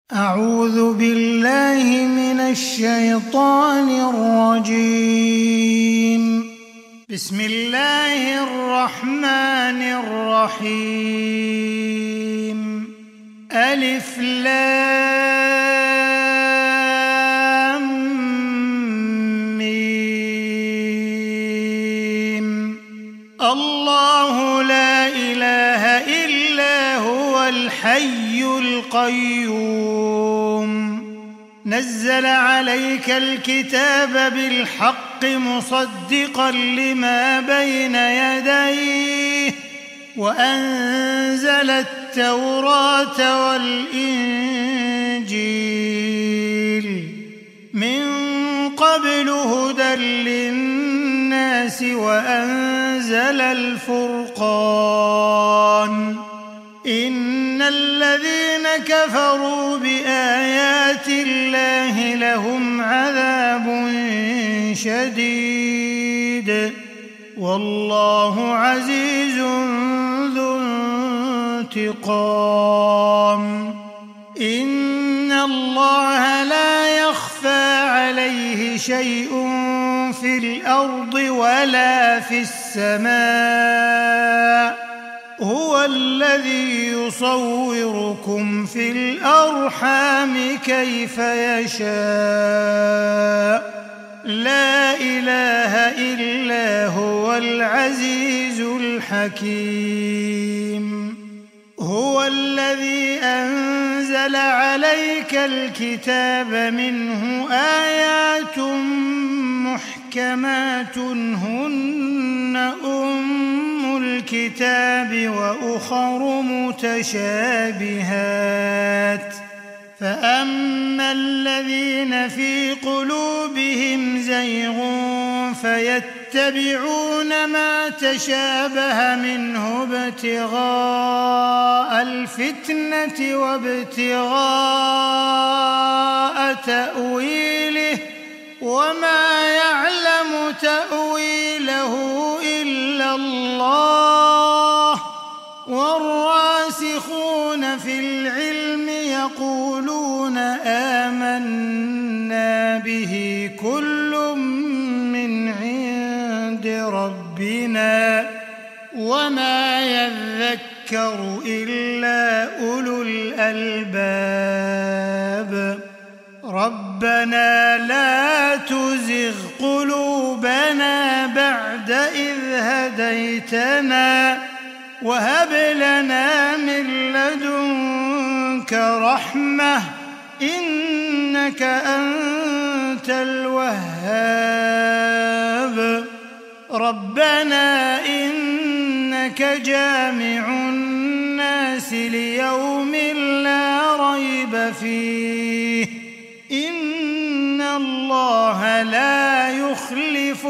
أعوذ بالله من الشيطان الرجيم. بسم الله الرحمن الرحيم. ألف لام ميم. الله لا إله إلا هو الحي القيوم. نزل عليك الكتاب بالحق مصدقا لما بين يديه وأنزل التوراة والإنجيل من قبل هدى للناس وأنزل الفرقان. إن الذين كفروا بآيات الله لهم عذاب شديد والله عزيز ذو انتقام. إن الله لا يخفى عليه شيء في الأرض ولا في السماء. هو الذي يصوركم في الأرحام كيف يشاء. لا إله إلا هو العزيز الحكيم. هو الذي أنزل عليك الكتاب منه آيات محكمات هن أم الكتاب وأخر متشابهات. فأما الذين في قلوبهم زيغ فيتبعون ما تشابه منه ابتغاء الفتنة وابتغاء تأويله وما يعلم تأويله إلا الله. والراسخون في العلم يقولون آمنا به كل من عند ربنا وما يذكر إلا أولو الألباب. ربنا لا تزغ قلوبنا بعد إذ هديتنا وهب لنا من لدنك رحمة إنك أنت الوهاب. ربنا إنك جامع الناس ليوم لا ريب فيه إن الله لا يخلف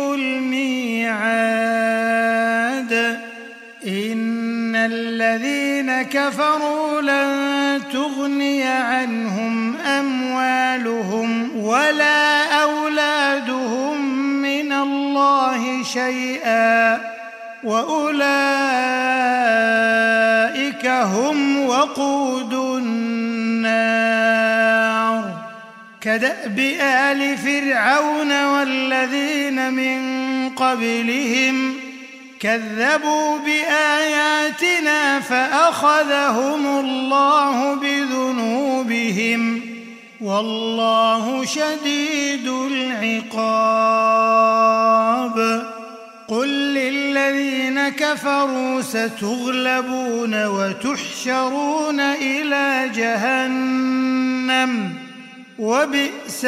الميعاد. إن الذين كفروا لن تغني عنهم أموالهم ولا أولادهم من الله شيئا وأولئك هم وقود النار. كدأب آل فرعون والذين من قبلهم كذبوا بآياتنا فأخذهم الله بذنوبهم والله شديد العقاب. قل للذين كفروا ستغلبون وتحشرون إلى جهنم وبئس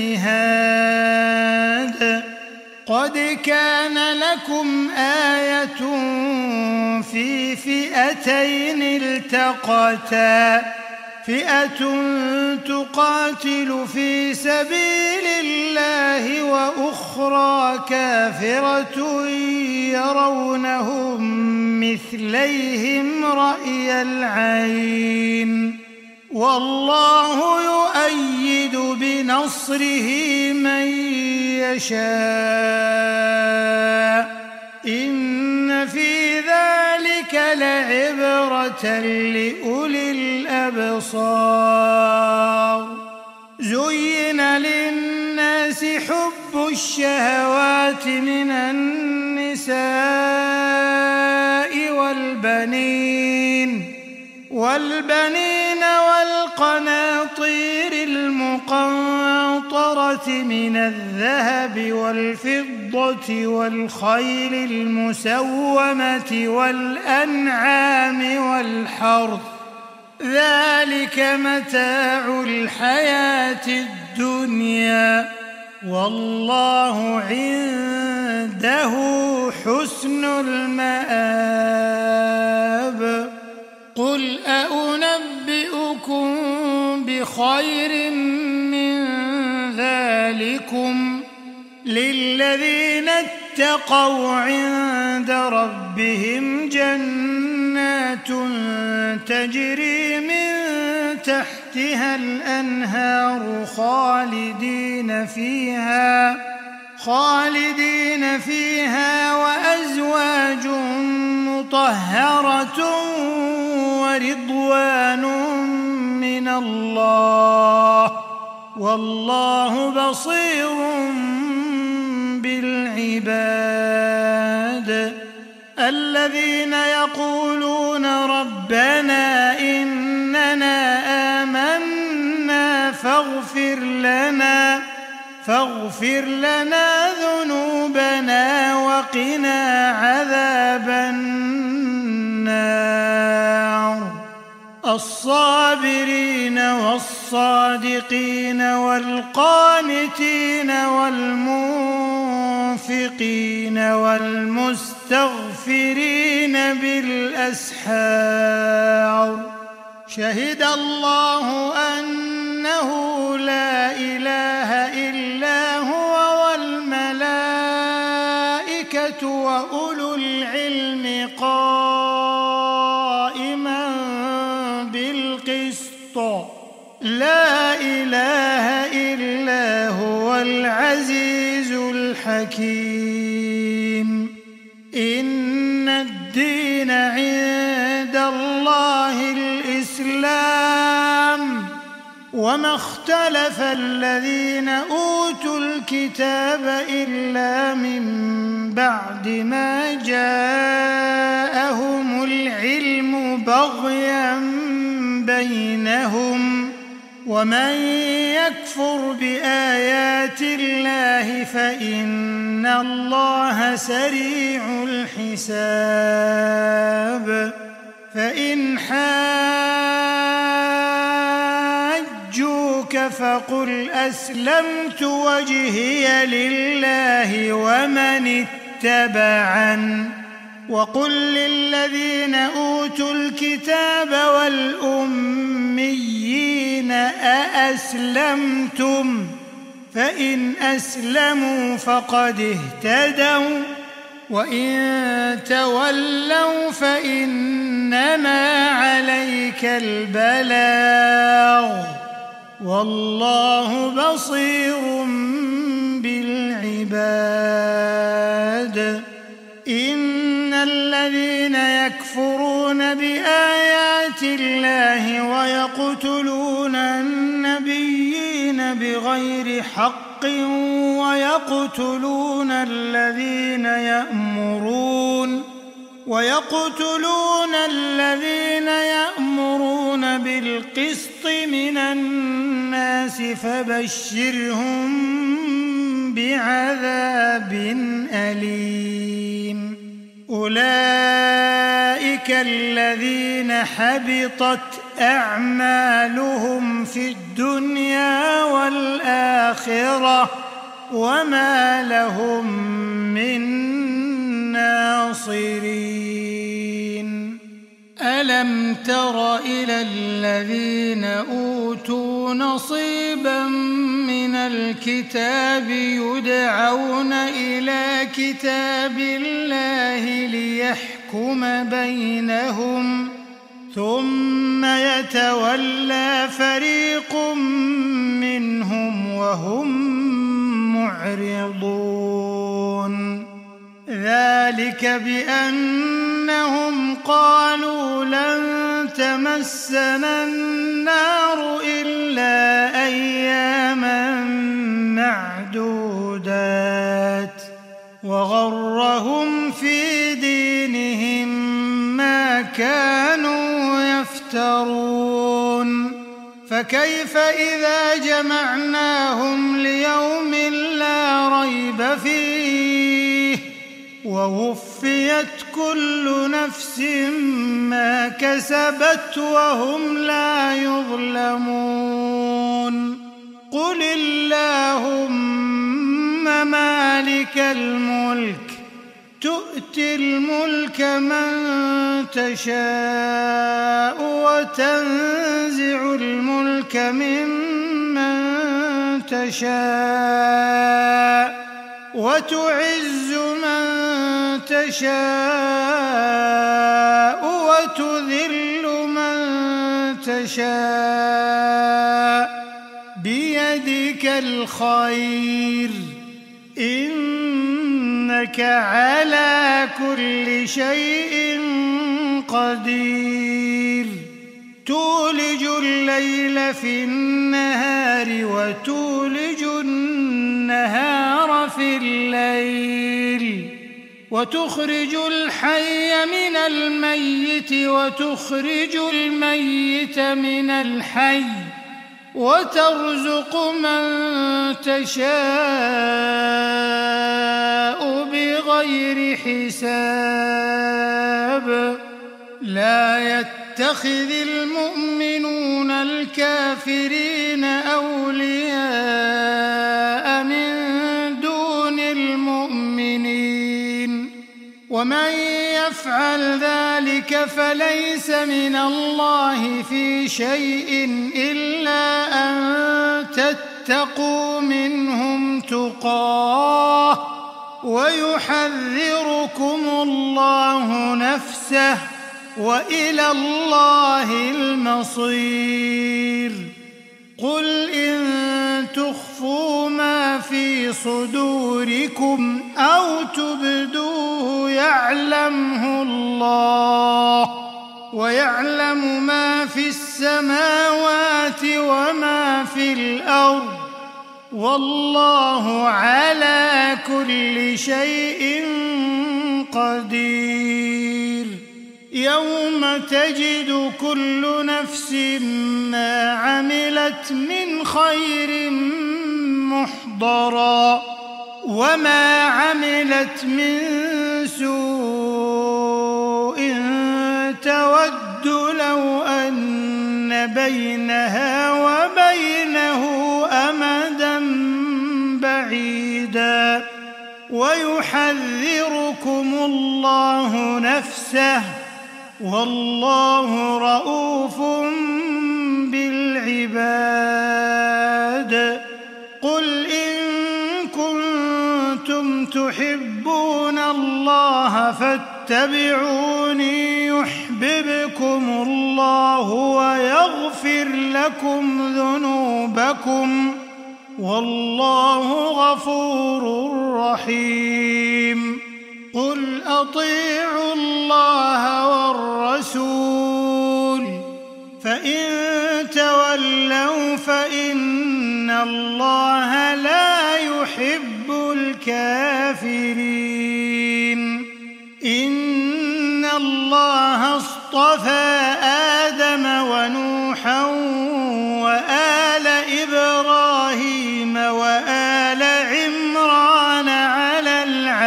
المهاد. قد كان لكم آية في فئتين التقتا فئة تقاتل في سبيل الله وأخرى كافرة يرونهم مثليهم رأي العين والله يؤيد بنصره من يشاء. إن في ذلك لعبرة لأولي الأبصار. زين للناس حب الشهوات من النساء والبنين والقناطير المقنطرة من الذهب والفضة والخيل المسومة والأنعام والحرث ذلك متاع الحياة الدنيا والله عنده حسن المآب قل أنبئكم بخير من ذلكم للذين اتقوا عند ربهم جنات تجري من تحتها الأنهار خالدين فيها وأزواج مطهرة ورضوان من الله والله بصير بالعباد الذين يقولون ربنا إننا آمنا فاغفر لنا ذنوبنا وقنا عذاب النار الصابرين والصادقين والقانتين والمنفقين والمستغفرين بالأسحار شهد الله أنه لا إله إلا هو والملائكة وأولو العلم قائما بالقسط لا إله إلا هو العزيز الحكيم إن الدين عند الله الإسلام وما اختلف الذين أوتوا الكتاب إلا من بعد ما جاءهم العلم بغيا بينهم ومن يكفر بآيات الله فإن الله سريع الحساب فإن حاجوك فقل أسلمت وجهي لله ومن اتبعن وقل للذين أوتوا الكتاب والأميين أأسلمتم فإن أسلموا فقد اهتدوا وإن تولوا فإنما عليك البلاغ والله بصير بالعباد إن الذين يكفرون بآيات الله ويقتلون النبيين بغير حق ويقتلون الذين يأمرون بالقسط من الناس فبشرهم بعذاب أليم أولئك الذين حبطت أعمالهم في الدنيا والآخرة وما لهم من ناصرين ألم تر إلى الذين أوتوا نصيبا من الكتاب يدعون إلى كتاب الله ليحكم بينهم ثم يتولى فريق منهم وهم معرضون ذلك بأنهم قالوا لن تمسنا النار إلا أياما فكيف إذا جمعناهم ليوم لا ريب فيه ووفيت كل نفس ما كسبت وهم لا يظلمون قل اللهم مالك الملك تؤتي الملك من تشاء وتنزع الملك ممن تشاء وتعز من تشاء وتذل من تشاء بيدك الخير إنك على كل شيء قدير تولج الليل في النهار وتولج النهار في الليل وتخرج الحي من الميت وتخرج الميت من الحي وترزق من تشاء بغير حساب لا يتخذ المؤمنون الكافرين أولياء من دون المؤمنين ومن يفعل ذلك فليس من الله في شيء إلا أن تتقوا منهم تقاه ويحذركم الله نفسه وإلى الله المصير قل إن تخفوا ما في صدوركم أو تبدوه يعلمه الله ويعلم ما في السماوات وما في الأرض والله على كل شيء قدير يوم تجد كل نفس ما عملت من خير محضرا وما عملت من سوء تود لو أن بينها وبينه أمدا بعيدا ويحذركم الله نفسه والله رؤوف بالعباد قل إن كنتم تحبون الله فاتبعوني يحببكم الله ويغفر لكم ذنوبكم والله غفور رحيم قل أطيعوا الله والرسول فإن تولوا فإن الله لا يحب الكافرين إن الله اصطفى آدم ونوحا وآل إبراهيم وآل عمران على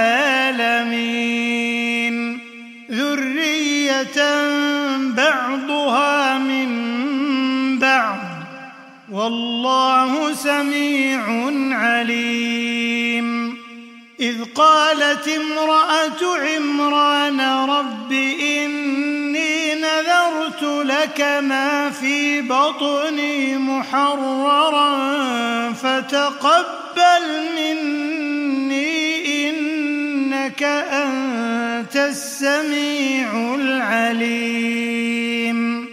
العالمين ذرية بعضها من بعض والله سميع عليم إذ قالت امرأة عمران رب إني نذرت لك ما في بطني محررا فتقبل مني إنك أنت السميع العليم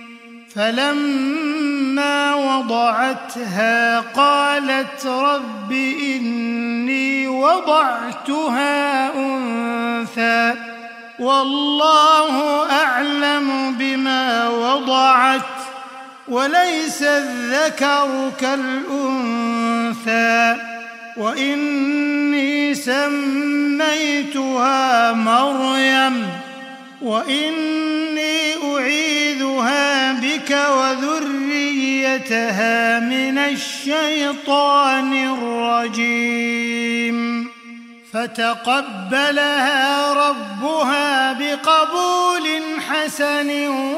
فلما وضعتها قالت رب إني وضعتها أنثى والله أعلم بما وضعت وليس الذكر كالأنثى وإني سميتها مريم وإني أعيذها بك بك وذريتها من الشيطان الرجيم فتقبلها ربها بقبول حسن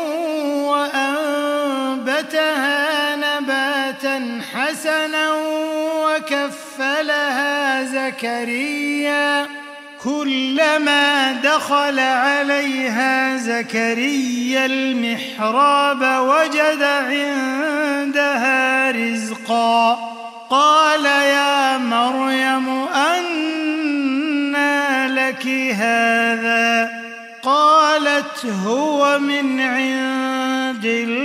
وأنبتها نباتا حسنا وكفلها زكريا كلما دخل عليها زكريا المحراب وجد عندها رزقا قال يا مريم أنى لك هذا قالت هو من عند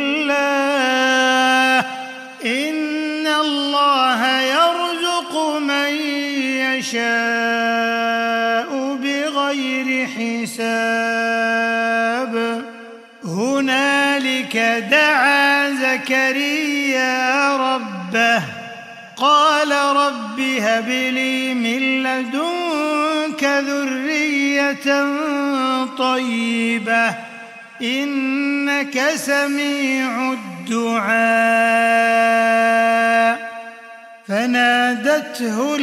الله إن الله يرزق من يشاء بغير حساب هنالك دعا زكريا ربه قال رب هب لي من لدنك ذرية طيبة إنك سميع الدعاء فنادته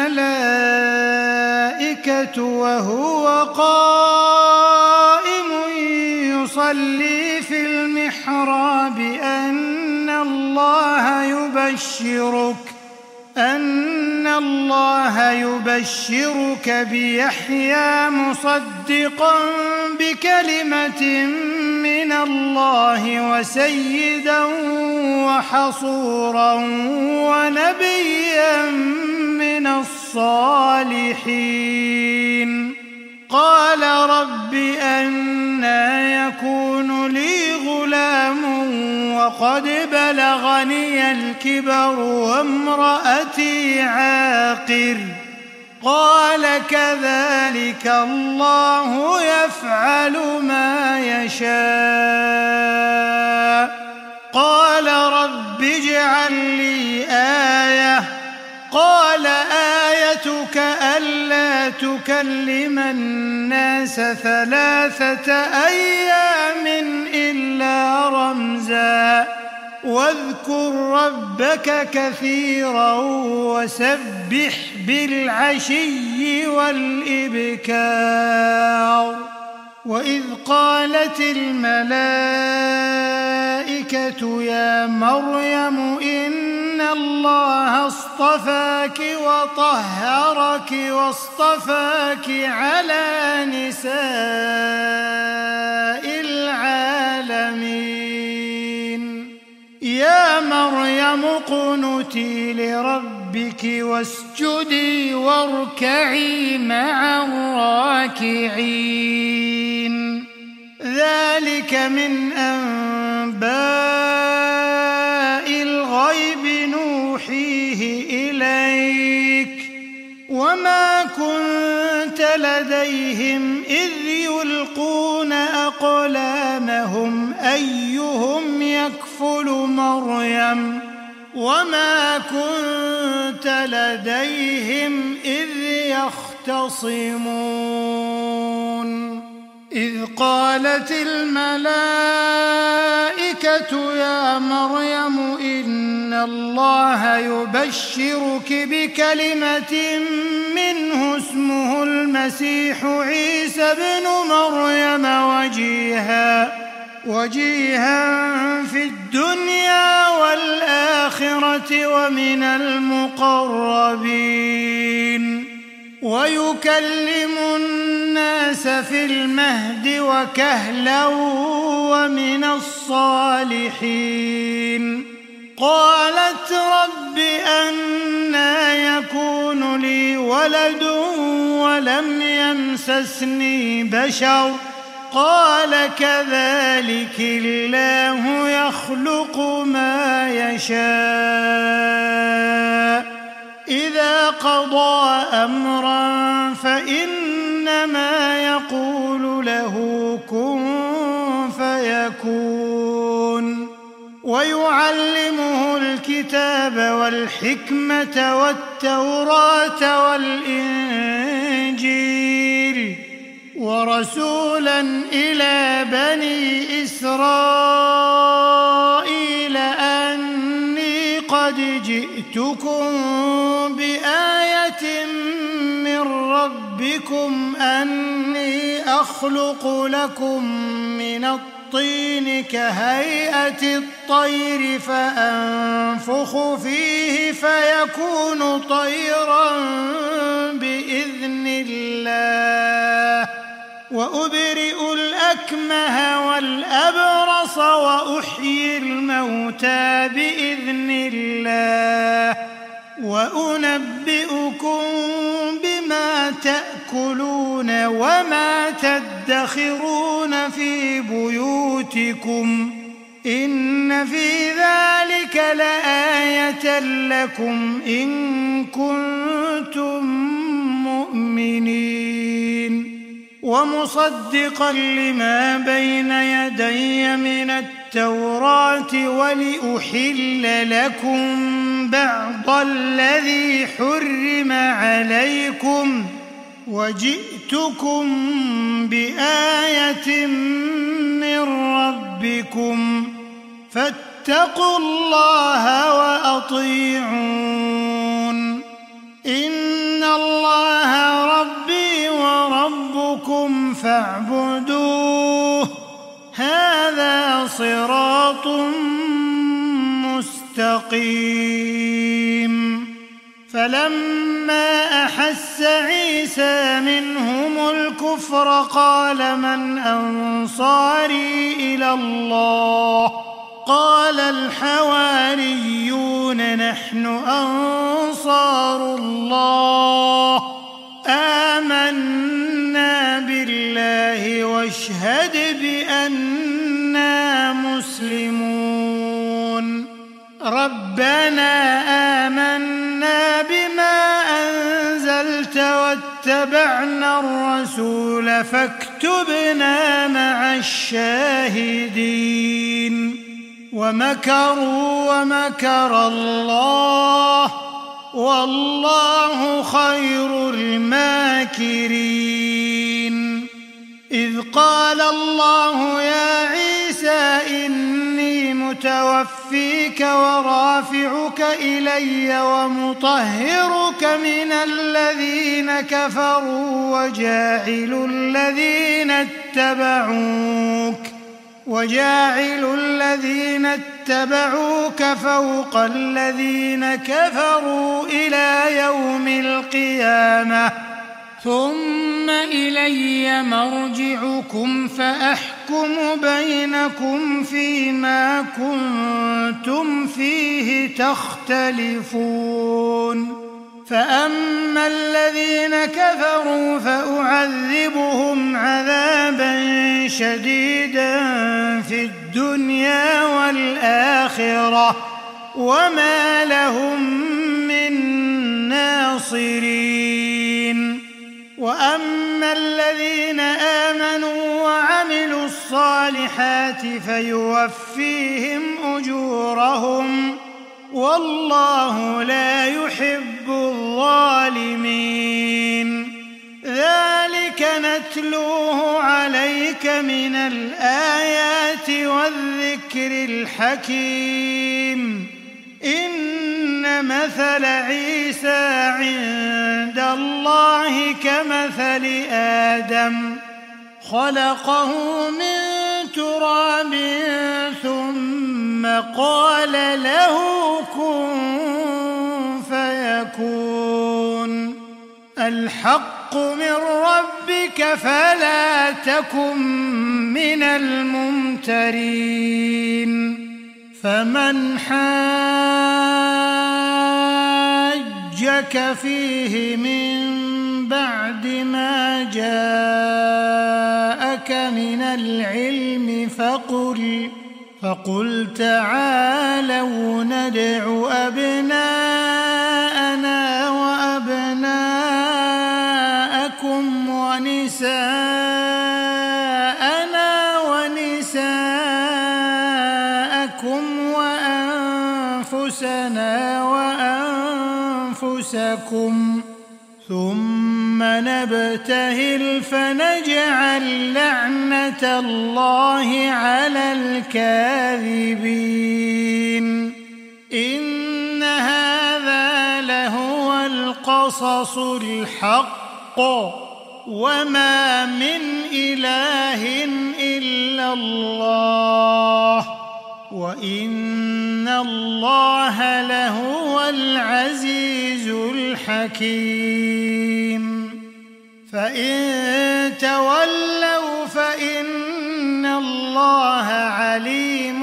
الملائكة وهو قائم يصلي في المحراب أن الله يبشرك بيحيى مصدقا بكلمة من الله وسيدا وحصورا ونبيا من الصالحين قال رب أنى يكون لي غلام وقد بلغني الكبر وامرأتي عاقر قال كذلك الله يفعل ما يشاء قال رب اجعل لي آية قال آيتك ألا تكلم الناس 3 أيام إلا رمزا واذكر ربك كثيرا وسبح بالعشي والإبكار وإذ قالت الملائكة يا مريم إن الله اصطفاك وطهرك واصطفاك على نساء العالمين يا مريم اقنتي لربك واسجدي واركعي مع الراكعين ذلك من أنباء الغيب نوحيه إليك وما كنت لديهم إذ يلقون أقلامهم أيهم يكفل مريم وما كنت لديهم إذ يختصمون إذ قالت الملائكة يا مريم إن الله يبشرك بكلمة منه اسمه المسيح عيسى ابن مريم وجيها في الدنيا والآخرة ومن المقربين ويكلم الناس في المهد وكهلا ومن الصالحين قالت رب أنى يكون لي ولد ولم يمسسني بشر قال كذلك الله يخلق ما يشاء إذا قضى أمرا فإنما يقول له كن فيكون ويعلمه الكتاب والحكمة والتوراة والإنجيل ورسولا إلى بني إسرائيل أني قد جئتكم بآية من ربكم أني أخلق لكم من الطين كهيئة الطير فأنفخ فيه فيكون طيرا بإذن الله وأبرئ الأكمه والأبرص وأحيي الموتى بإذن الله وأنبئكم بما تأكلون وما تدخرون في بيوتكم إن في ذلك لآية لكم إن كنتم مؤمنين ومصدقا لما بين يدي من التوراة ولأحل لكم بعض الذي حرم عليكم وجئتكم بآية من ربكم فاتقوا الله وأطيعون إن الله ربي وربكم فاعبدوه هذا صراط مستقيم فلما أحس عيسى منهم الكفر قال من أنصاري إلى الله قال الحواريون نحن أنصار الله آمنا بالله واشهد بأننا مسلمون ربنا آمنا بما أنزلت واتبعنا الرسول فاكتبنا مع الشاهدين ومكروا ومكر الله والله خير الماكرين إذ قال الله يا عيسى إني متوفيك ورافعك إلي ومطهرك من الذين كفروا وجاعل الذين اتبعوك فوق الذين كفروا إلى يوم القيامة ثم إلي مرجعكم فأحكم بينكم فيما كنتم فيه تختلفون فأما الذين كفروا فأعذبهم عذابا شديدا في الدنيا والآخرة وما لهم من ناصرين وأما الذين آمنوا وعملوا الصالحات فيوفيهم أجورهم والله لا يحب الظالمين ذلك نتلوه عليك من الآيات والذكر الحكيم إن مثل عيسى عند الله كمثل آدم خلقه من تراب ثم قال له كن فيكون الحق من ربك فلا تكن من الممترين فمن حاجك فيه من بعد ما جاءك من العلم فقل تعالوا ندع أبناءنا وأبناءكم ونساءنا ونساءكم وأنفسنا وأنفسكم ثم ثم نبتهل فنجعل لعنة الله على الكاذبين إن هذا لهو القصص الحق وما من إله إلا الله وإن الله لهو العزيز الحكيم فإن تولوا فإن الله عليم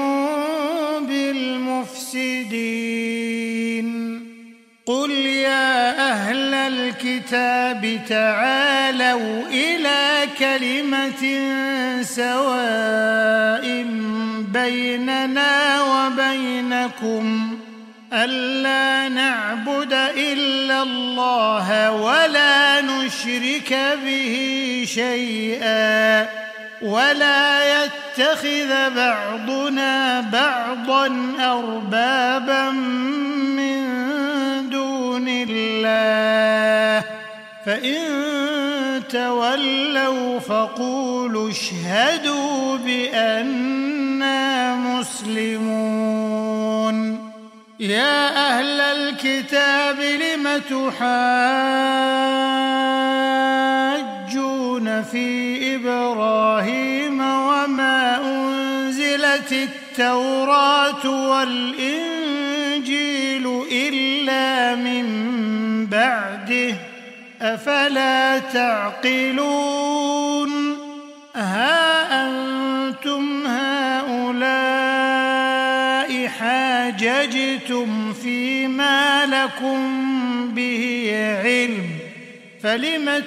بالمفسدين قل يا أهل الكتاب تعالوا إلى كلمة سواء بيننا وبينكم ألا نعبد إلا الله ولا نشرك به شيئا ولا يتخذ بعضنا بعضا أربابا من دون الله فإن تولوا فقولوا اشهدوا بأننا مسلمون يا أهل الكتاب لم تحاجون في إبراهيم وما أنزلت التوراة والإنجيل إلا من بعده أفلا تعقلون ها أنتم هؤلاء حاججتم فيما لكم به علم فلم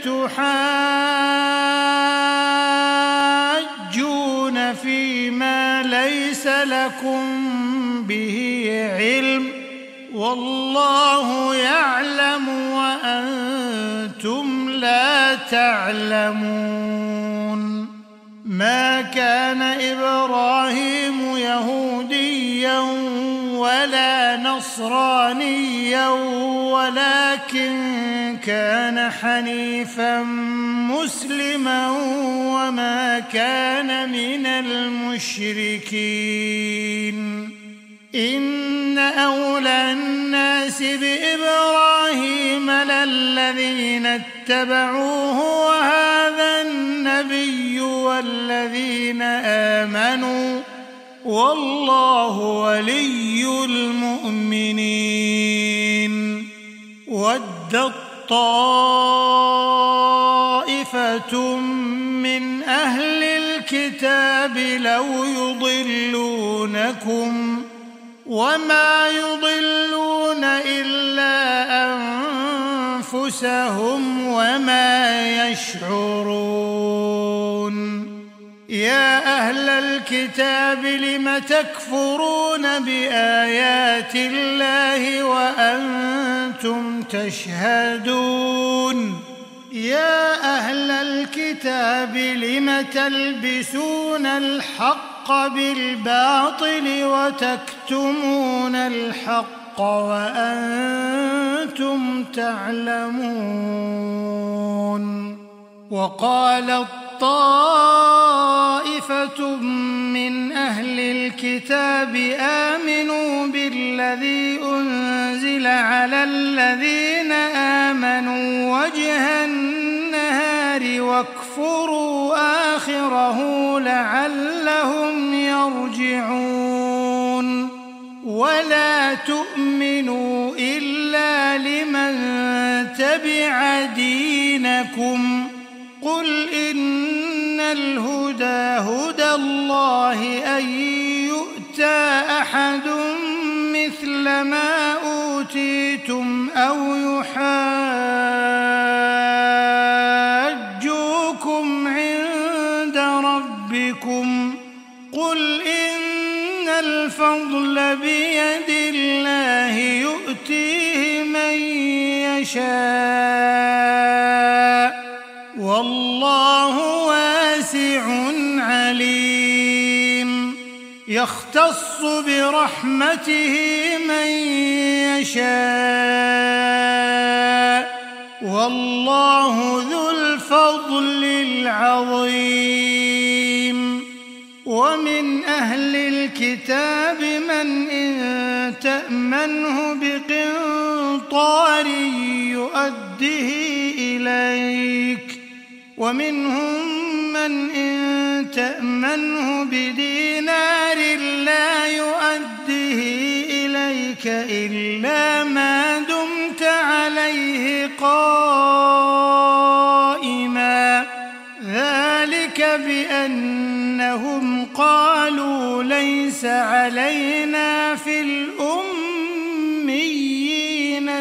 تحاجون فيما ليس لكم به علم والله يعلم وأنتم لا تعلمون ما كان إبراهيم يهوديا ولا نصرانيا ولكن كان حنيفا مسلما وما كان من المشركين إن أولى الناس بإبراهيم للذين اتبعوه وهذا النبي والذين آمنوا والله ولي المؤمنين ودت طائفة من أهل الكتاب لو يضلونكم وما يضلون إلا أنفسهم وما يشعرون يا أهل الكتاب لم تكفرون بآيات الله وأنتم تشهدون يا أهل الكتاب لم تلبسون الحق بالباطل وتكتمون الحق وأنتم تعلمون وقالت طائفة من أهل الكتاب آمنوا بالذي أنزل على الذين آمنوا وجه النهار واكفروا آخره لعلهم يرجعون ولا تؤمنوا إلا لمن تبع دينكم قل إن الهدى هدى الله أن يؤتى أحد مثل ما أوتيتم أو يحاجوكم عند ربكم قل إن الفضل بيد الله يؤتيه من يشاء والله واسع عليم يختص برحمته من يشاء والله ذو الفضل العظيم. ومن أهل الكتاب من إن تأمنه بقنطار يؤده إليك، ومنهم من إن تأمنه بدينار لا يؤده إليك إلا ما دمت عليه قائما، ذلك بأنهم قالوا ليس علينا في الأميين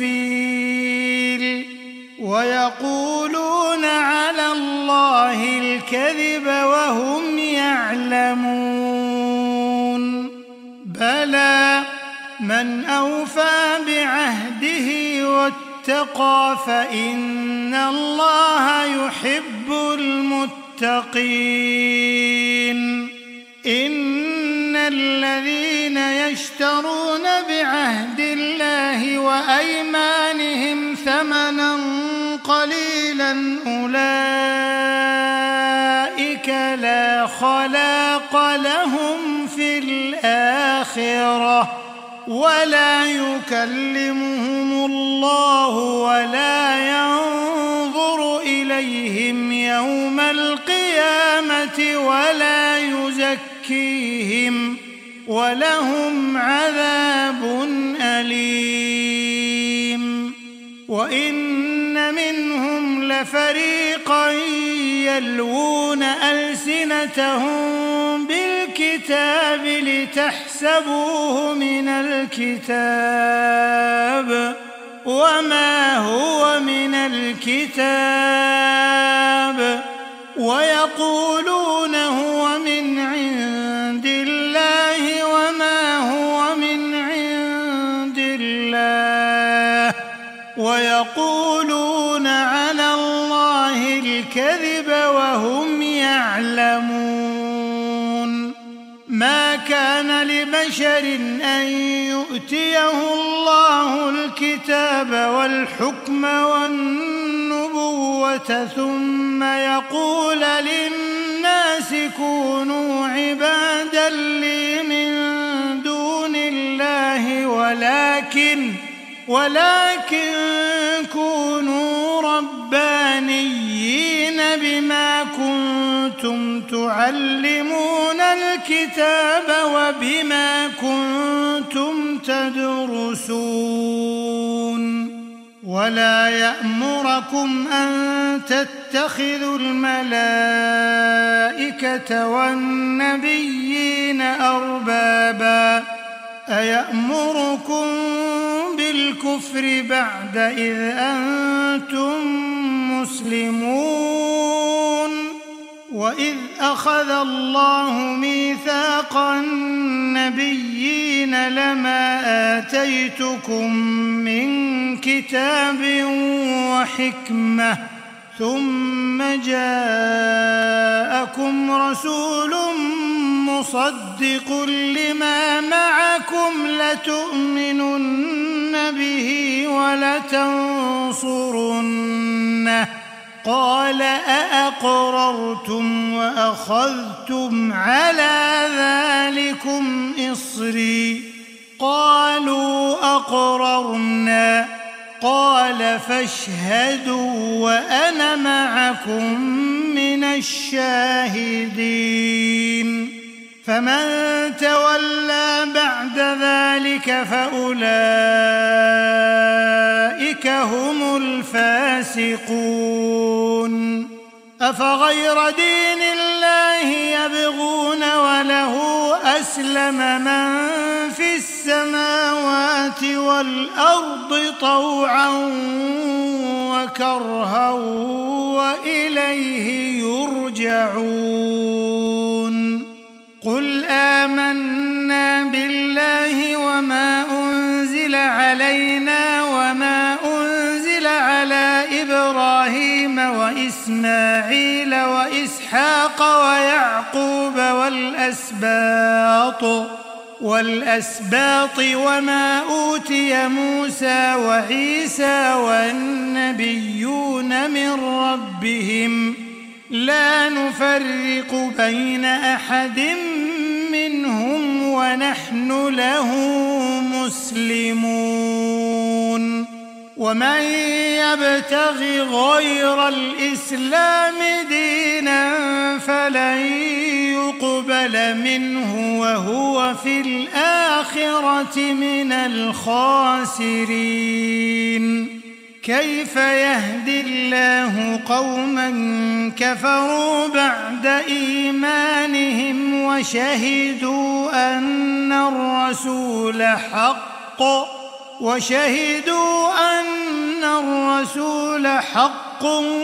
سبيل، ويقولون على الله الكذب وهم يعلمون. بلى من أوفى بعهده واتقى فإن الله يحب المتقين. إن الذين يشترون بعهد الله وأيمانهم ثمنا قليلا أولئك لا خلاق لهم في الآخرة، ولا يكلمهم الله ولا ينظر إليهم يوم القيامة ولا يزكيهم ولهم عذاب أليم. وإن منهم لفريقا يلوون ألسنتهم بالكتاب لتحسبوه من الكتاب وما هو من الكتاب، ويقولون هو من عند الله وما هو من عند الله، ويقولون على الله الكذب وهم يعلمون. ما كان لبشر أن يؤتيه الله الكتاب والحكم والنبوة ثم يقول للناس كونوا عبادا لي من دون الله ولكن كونوا ربانيين بما كنتم تعلمون الكتاب وبما كنتم تدرسون. ولا يأمركم أن تتخذوا الملائكة والنبيين أربابا، أيأمركم بالكفر بعد إذ أنتم مسلمون؟ وإذ أخذ الله ميثاق النبيين لما آتيتكم من كتاب وحكمة ثم جاءكم رسول مصدق لما معكم لتؤمنن به ولتنصرنه، قال أأقررتم وأخذتم على ذلكم إصري؟ قالوا أقررنا، قال فاشهدوا وأنا معكم من الشاهدين. فمن تولى بعد ذلك فأولئك هم الفاسقون. أفغير دين الله يبغون وله أسلم من في السماوات والأرض طوعا وكرها وإليه يرجعون. قل آمنا بالله وما أنزل علينا وما أنزل على إبراهيم وإسماعيل وإسحاق ويعقوب والأسباط وما أوتي موسى وعيسى والنبيون من ربهم لا نفرق بين أحد منهم ونحن له مسلمون ومن يبتغ غير الإسلام دينا فلن يقبل منه وهو في الآخرة من الخاسرين كيف يهدي الله قوما كفروا بعد إيمانهم وشهدوا أن الرسول حق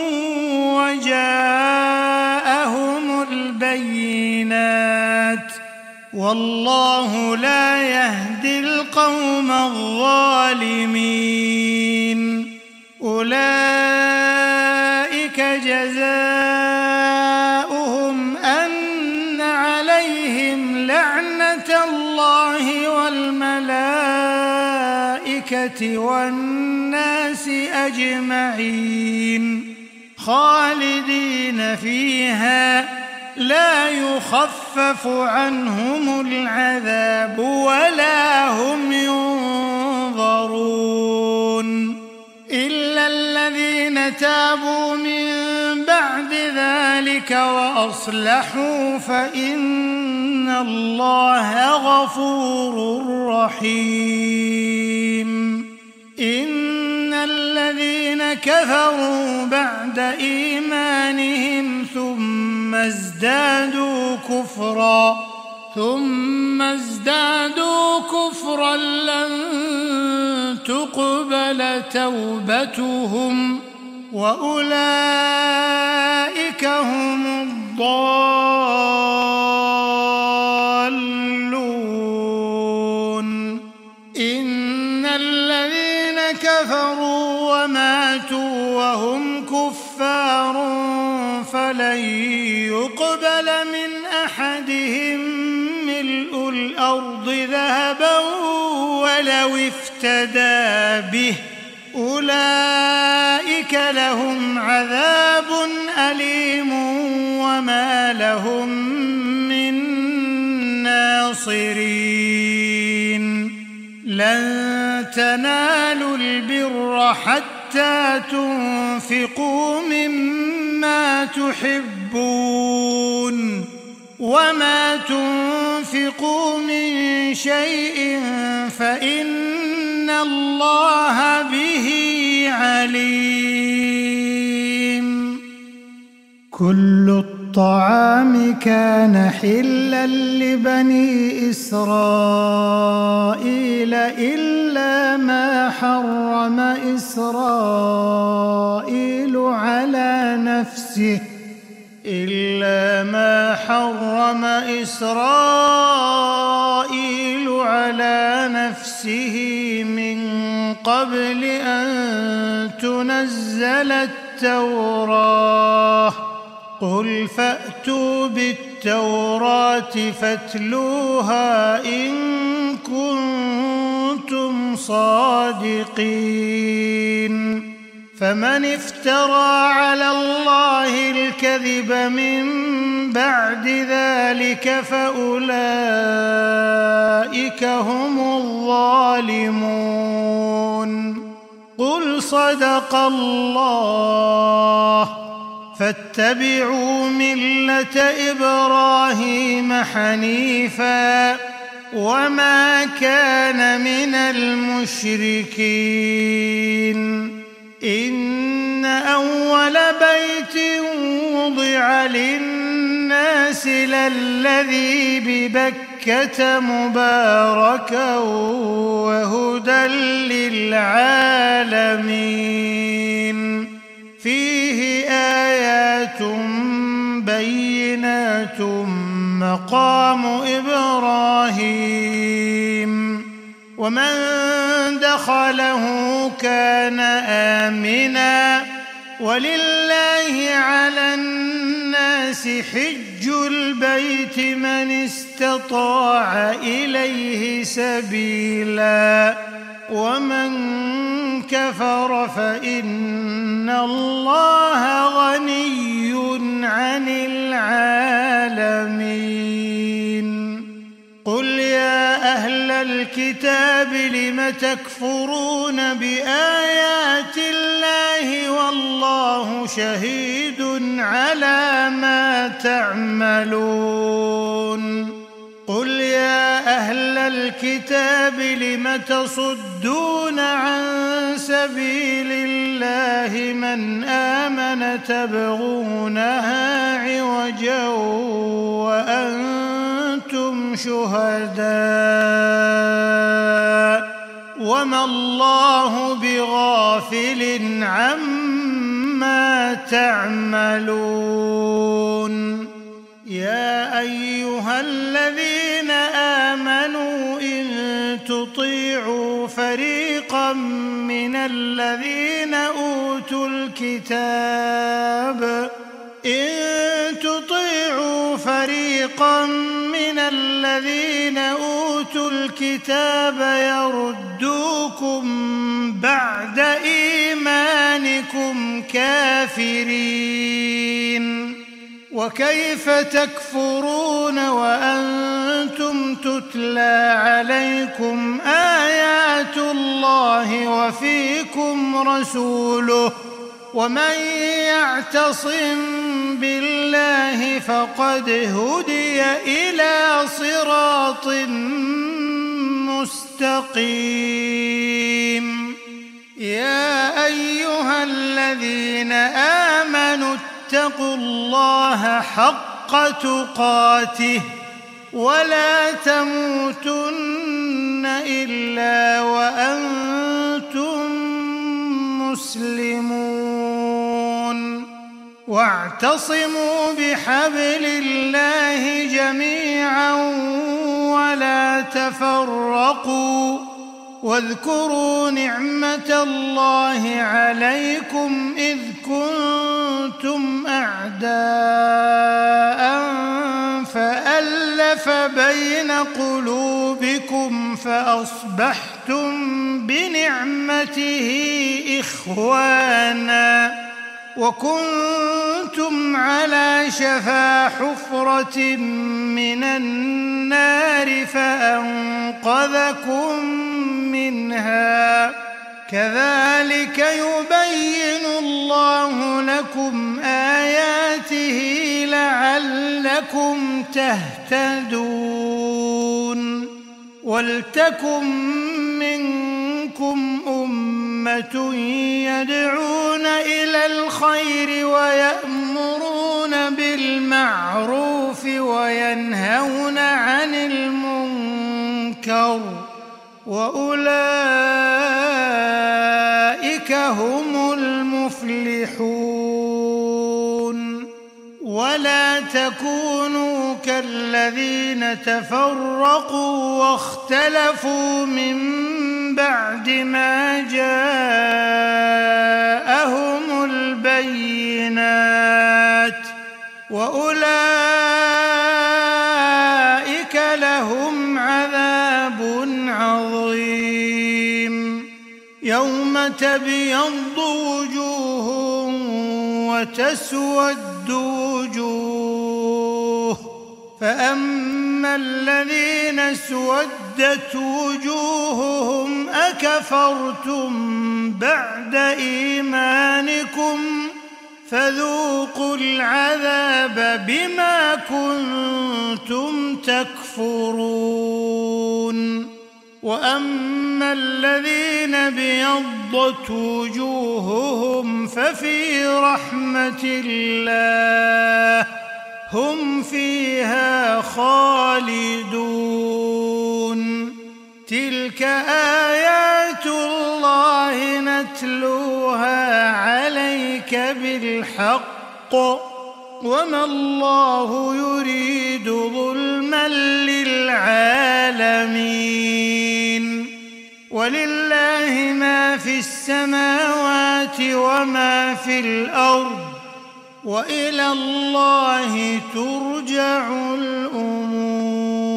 وجاءهم البينات والله لا يهدي القوم الظالمين أولئك جزاؤهم أن عليهم لعنة الله والملائكة والناس أجمعين خالدين فيها لا يخفف عنهم العذاب ولا هم ينظرون إلا الذين تابوا من بعد ذلك وأصلحوا فإن الله غفور رحيم إن الذين كفروا بعد إيمانهم ثم ازدادوا كفرا لن تقبل توبتهم وأولئك هم الضالون إن الذين كفروا وماتوا وهم كفار فلن يقبل من أحدهم ملء الأرض ذهبا ولو افتدى به أولئك لهم عذاب أليم وما لهم من ناصرين لن تنالوا البر حتى تنفقوا مما تحبون وما تنفقوا من شيء فإن الله به عليم كل الطعام كان حلا لبني إسرائيل إلا ما حرم إسرائيل على نفسه من قبل أن تنزل التوراة قل فأتوا بالتوراة فاتلوها إن كنتم صادقين فمن افترى على الله الكذب من بعد ذلك فأولئك هم الظالمون قل صدق الله فاتبعوا ملة إبراهيم حنيفا وما كان من المشركين إن أول بيت وضع للناس للذي ببكة مباركا وهدى للعالمين فيه آيات بينات مقام إبراهيم ومن دخله كان آمنا ولله على الناس حج البيت من استطاع استطاع إليه سبيلا ومن كفر فإن الله غني عن العالمين. قل يا أهل الكتاب لم تكفرون بآيات الله والله شهيد على ما تعملون. قل يا أهل الكتاب لم تصدون عن سبيل الله من آمن تبغونها عوجا وأنتم شهداء وما الله بغافل عما تعملون. يا أيها الذين آمنوا إن تطيعوا فريقا من الذين أوتوا الكتاب يردوكم بعد إيمانكم كافرين. وكيف تكفرون وأنتم تتلى عليكم آيات الله وفيكم رسوله ومن يعتصم بالله فقد هدي إلى صراط مستقيم. يا أيها الذين آمنوا اتقوا الله حق تقاته ولا تموتن إلا وأنتم مسلمون. واعتصموا بحبل الله جميعا ولا تفرقوا واذكروا نعمة الله عليكم إذ كنتم أعداء فألف بين قلوبكم فأصبحتم بنعمته إخوانا وكنتم على شفا حفرة من النار فأنقذكم منها. كذلك يبين الله لكم آياته لعلكم تهتدون. ولتكن منكم أمة يدعون إلى الخير ويأمرون بالمعروف وينهون عن المنكر وأولئك هم المفلحون. ولا تكونوا كالذين تفرقوا واختلفوا من بعد ما جاءهم البينات وأولئك لهم عذاب عظيم. يوم تبيض وجوه وتسود وجوه فأما الذين اسودت وجوههم أكفرتم بعد إيمانكم فذوقوا العذاب بما كنتم تكفرون. وأما الذين ابيضت وجوههم ففي رحمة الله هم فيها خالدون. تلك آيات الله نتلوها عليك بالحق وما الله يريد ظلما للعالمين. ولله ما في السماوات وما في الأرض وإلى الله ترجع الأمور.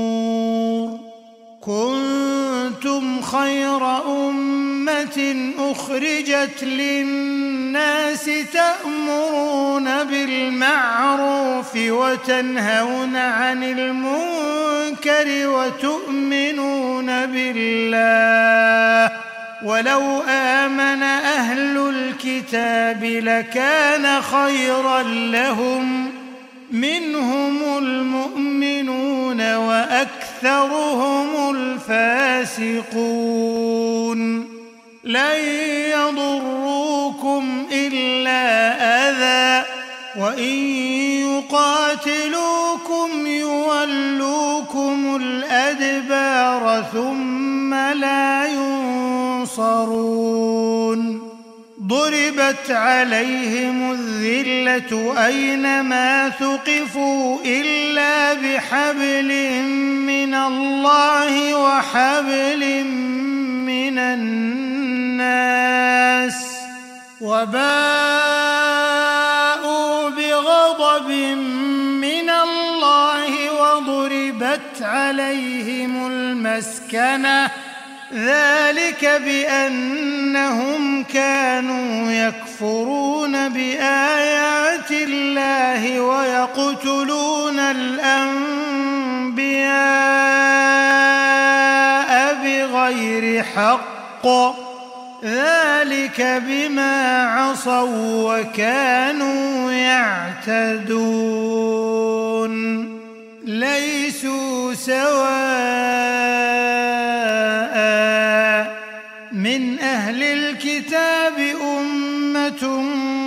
كنتم خير أمة أخرجت للناس تأمرون بالمعروف وتنهون عن المنكر وتؤمنون بالله ولو آمن أهل الكتاب لكان خيرا لهم منهم المؤمنون وأكثرهم الفاسقون لن يضروكم إلا أذى وإن يقاتلوكم يولوكم الأدبار ثم لا ينصرون ضربت عليهم الذلة أينما ثقفوا إلا بحبل من الله وحبل من الناس وباءوا بغضب من الله وضربت عليهم المسكنة ذلك بأنهم كانوا يكفرون بآيات الله ويقتلون الأنبياء بغير حق ذلك بما عصوا وكانوا يعتدون ليسوا سواء من أهل الكتاب أمة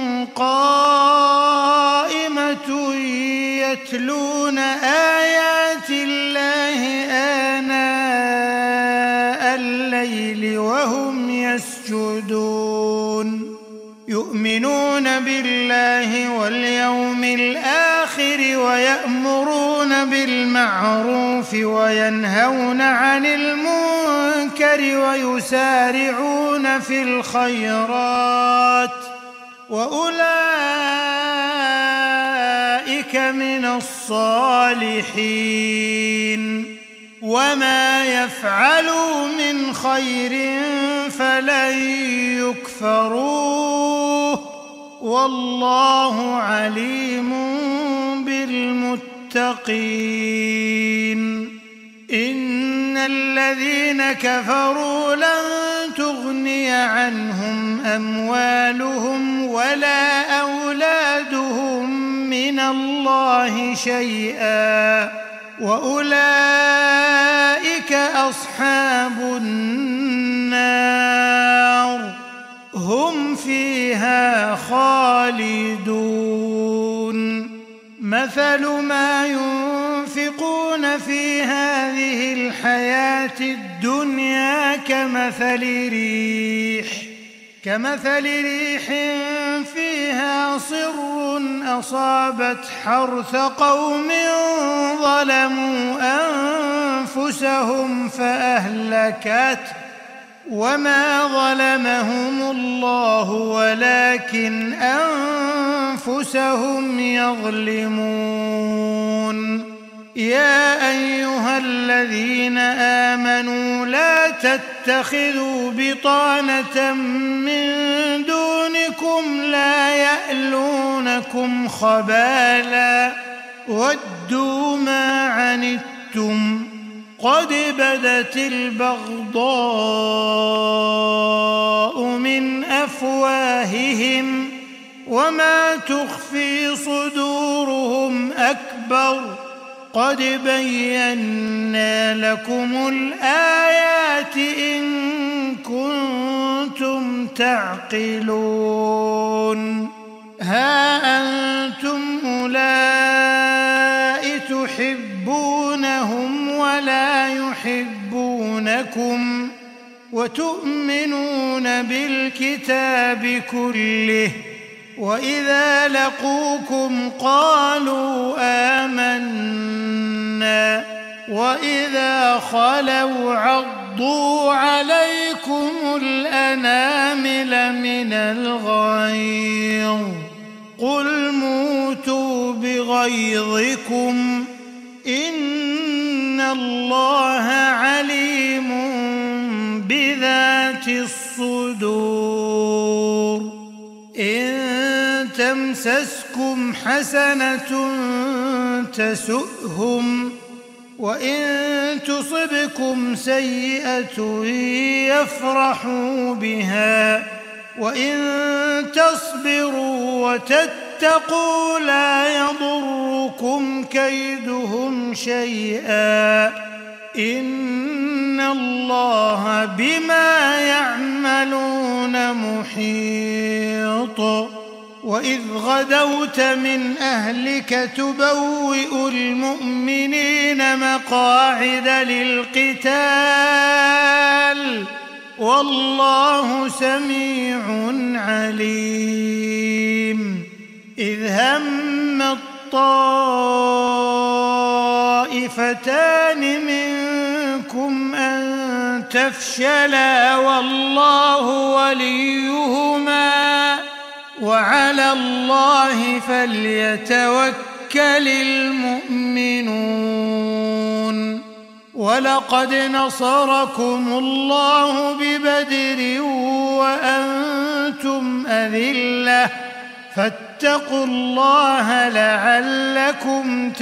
قائمة يتلون آيات الله آناء الليل وهم يسجدون يؤمنون بالله واليوم الآخر ويأمرون بالمعروف وينهون عن المنكر ويسارعون في الخيرات وأولئك من الصالحين وما يفعلوا من خير فلن يكفروه والله عليم بالمتقين إن الذين كفروا لن تغني عنهم أموالهم ولا أولادهم من الله شيئا وأولئك أصحاب النار هم فيها خالدون مثل ما ينفقون في هذه الحياة الدنيا كمثل ريح فيها صر أصابت حرث قوم ظلموا أنفسهم فأهلكته وما ظلمهم الله ولكن أنفسهم يظلمون يا أيها الذين آمنوا لا تتخذوا بطانة من دونكم لا يألونكم خبالا ودوا ما عنتم قد بدت البغضاء من أفواههم وما تخفي صدورهم أكبر قد بينا لكم الآيات إن كنتم تعقلون ها أنتم أولئك تحبونهم ولا يحبونكم وتؤمنون بالكتاب كله وإذا لقوكم قالوا آمنا وإذا خلوا عضوا عليكم الأنامل من الغيظ قل موتوا بغيظكم إن الله عليم تمسسكم حسنة تسؤهم وإن تصبكم سيئة يفرحوا بها وإن تصبروا وتتقوا لا يضركم كيدهم شيئا إن الله بما يعملون محيط. وإذ غدوت من أهلك تبوئ المؤمنين مقاعد للقتال والله سميع عليم. إذ هم الطائفتان منكم أن تفشلا والله وليهما وعلى الله فليتوكل المؤمنون. ولقد نصركم الله ببدر وأنتم أذلة فاتقوا الله لعلكم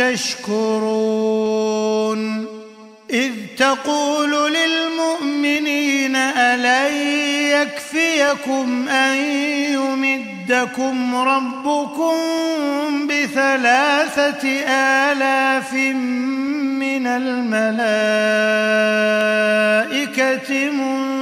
تشكرون. إذ تقول للمؤمنين ألن يكفيكم أن يمدكم ربكم ب3,000 من الملائكة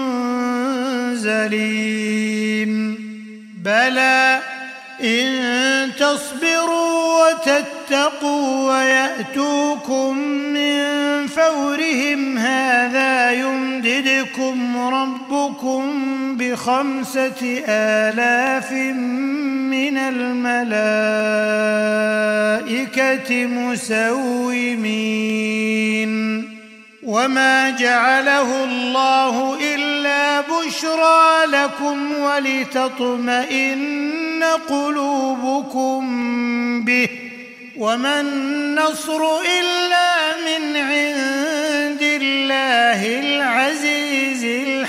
منزلين بلى إن تصبروا وتتقوا ويأتوكم من فورهم هذا يمددكم ربكم ب5,000 من الملائكة مسومين. وما جعله الله إلا بشرى لكم ولتطمئن قلوبكم به وما النصر إلا من عند الله العزيز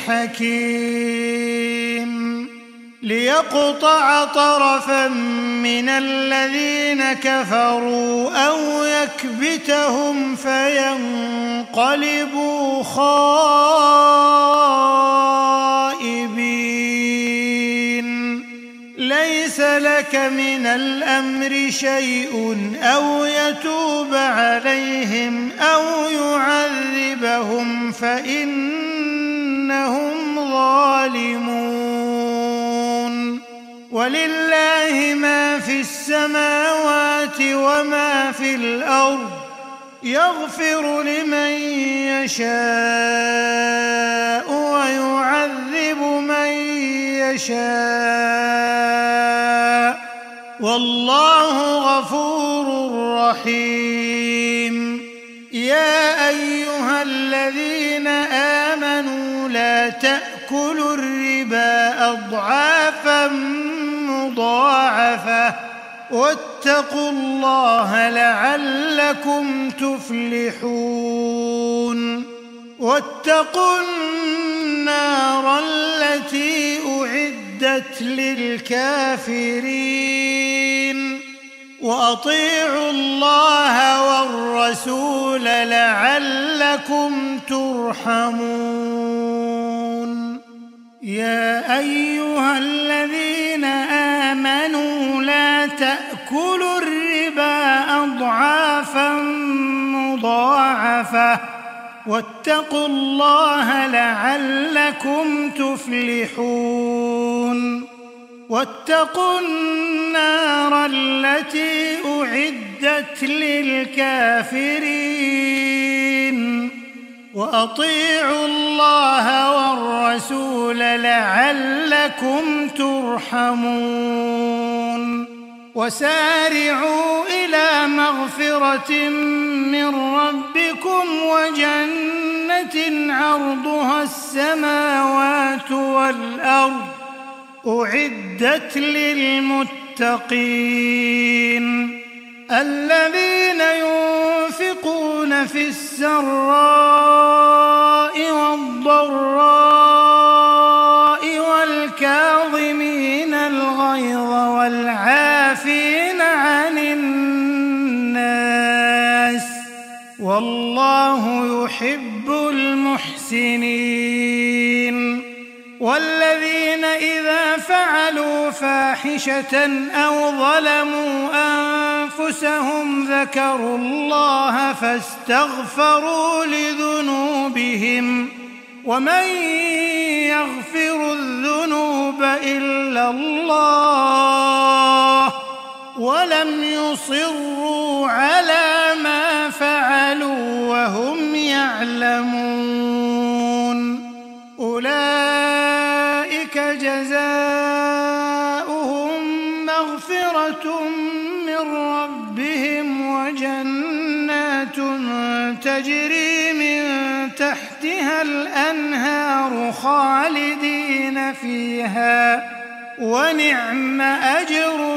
الحكيم. ليقطع طرفا من الذين كفروا أو يكبتهم فينقلبوا خائبين. ليس لك من الأمر شيء أو يتوب عليهم أو يعذبهم فإنهم ظالمون. ولله ما في السماوات وما في الأرض يغفر لمن يشاء ويعذب من يشاء والله غفور رحيم. يا أيها الذين آمنوا لا تأكلوا الربا أضعافا مضاعفة واتقوا الله لعلكم تفلحون. واتقوا النار التي أعدت للكافرين وأطيعوا الله والرسول لعلكم ترحمون. يا أيها الذين آمنوا لا تأكلوا الربا أضعافا مضاعفة واتقوا الله لعلكم تفلحون. واتقوا النار التي أعدت للكافرين وأطيعوا الله والرسول لعلكم ترحمون. وسارعوا إلى مغفرة من ربكم وجنة عرضها السماوات والأرض أعدت للمتقين الذين ينفقون في السراء والضراء والكاظمين الغيظ والعافين والله يحب المحسنين. والذين إذا فعلوا فاحشة أو ظلموا أنفسهم ذكروا الله فاستغفروا لذنوبهم ومن يغفر الذنوب إلا الله ولم يصروا على ما فعلوا وهم يعلمون أولئك جزاؤهم مغفرة من ربهم وجنات تجري من تحتها الأنهار خالدين فيها ونعم أجر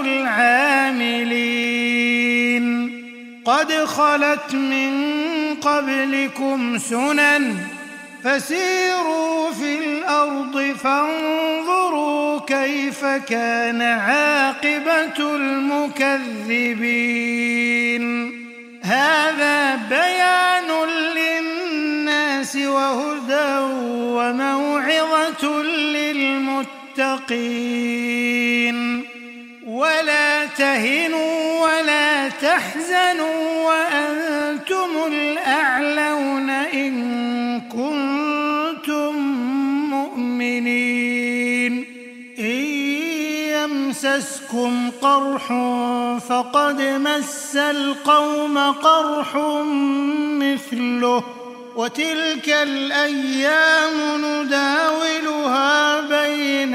العاملين. قد خلت من قبلكم سنن فسيروا في الأرض فانظروا كيف كان عاقبة المكذبين. هذا بيان للناس وهدى وموعظة للمتقين. ولا تهنوا ولا تحزنوا وأنتم الأعلون إن كنتم مؤمنين. إن يمسسكم قرح فقد مس القوم قرح مثله وتلك الأيام نداولها بين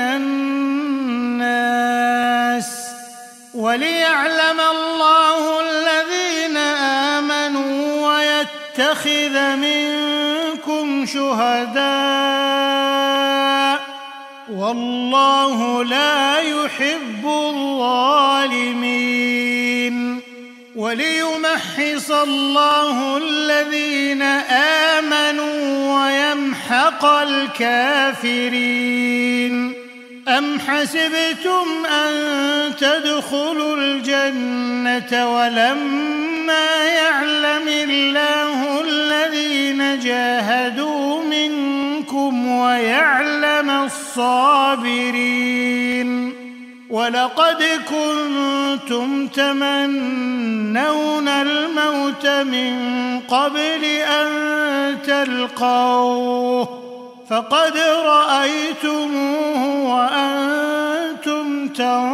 الناس وليعلم الله الذين آمنوا ويتخذ منكم شهداء والله لا يحب الظالمين. وليمحص الله الذين آمنوا ويمحق الكافرين. أم حسبتم أن تدخلوا الجنة ولما يعلم الله الذين جاهدوا منكم ويعلم الصابرين. ولقد كنتم تمنون الموت من قبل أن تلقوه فقد رأيتموه وأنتم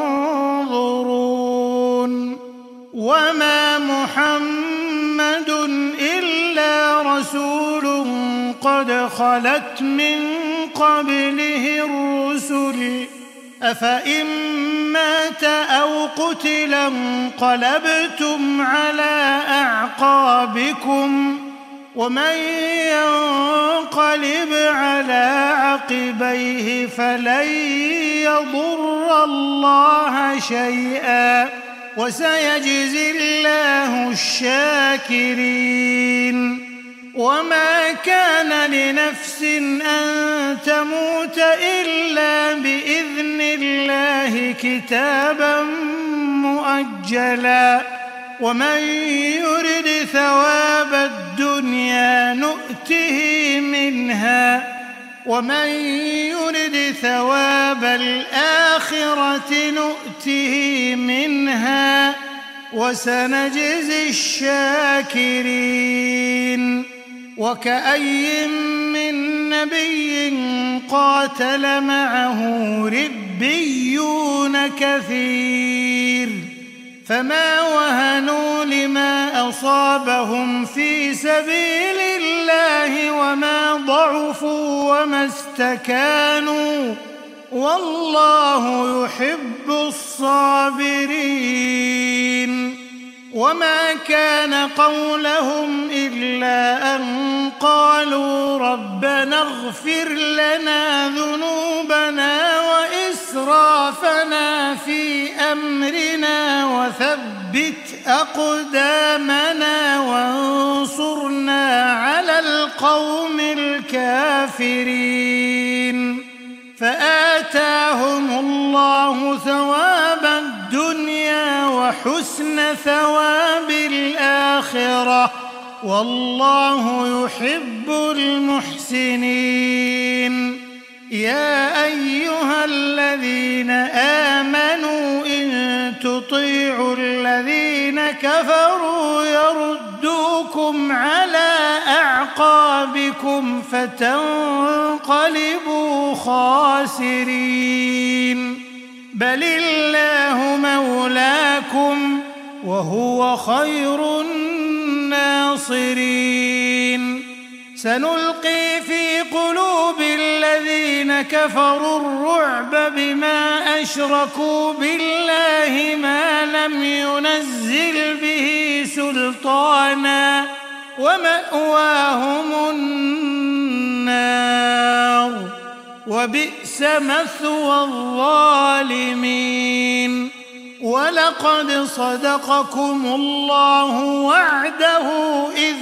تنظرون. وما محمد إلا رسول قد خلت من قبله الرسل أفإن مات أو قتل انقلبتم على أعقابكم ومن ينقلب على عقبيه فلن يضر الله شيئا وسيجزي الله الشاكرين. وما كان لنفس أن تموت إلا بإذن الله كتابا مؤجلا ومن يرد ثواب الدنيا نؤته منها ومن يرد ثواب الآخرة نؤته منها وسنجزي الشاكرين. وكأي من نبي قاتل معه ربيون كثير فما وهنوا لما أصابهم في سبيل الله وما ضعفوا وما استكانوا والله يحب الصابرين. وما كان قولهم إلا أن قالوا ربنا اغفر لنا ذنوبنا وإسرافنا في أمرنا وثبت أقدامنا وانصرنا على القوم الكافرين. فآتاهم الله ثواب الدنيا وحسن ثواب الآخرة والله يحب المحسنين. يا أيها الذين آمنوا إن تطيعوا الذين كفروا يردوكم على أعقابكم فتنقلبوا خاسرين. بل الله مولاكم وهو خير الناصرين. سنلقي في قلوب الذين كفروا الرعب بما أشركوا بالله ما لم ينزل به سلطانا ومأواهم النار وبئس مثوى الظالمين. ولقد صدقكم الله وعده إذ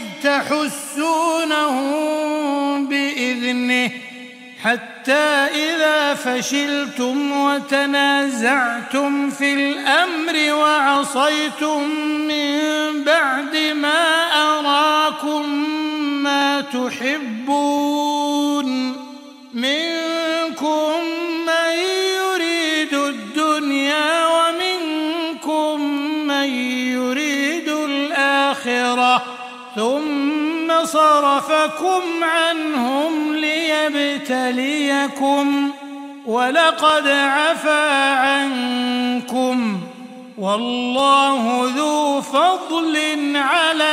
تحسونهم بإذنه حتى إذا فشلتم وتنازعتم في الأمر وعصيتم من بعد ما أراكم ما تحبون منكم من يريد الدنيا ومنكم من يريد الآخرة ثم صرفكم عنهم ليبتليكم ولقد عفا عنكم والله ذو فضل على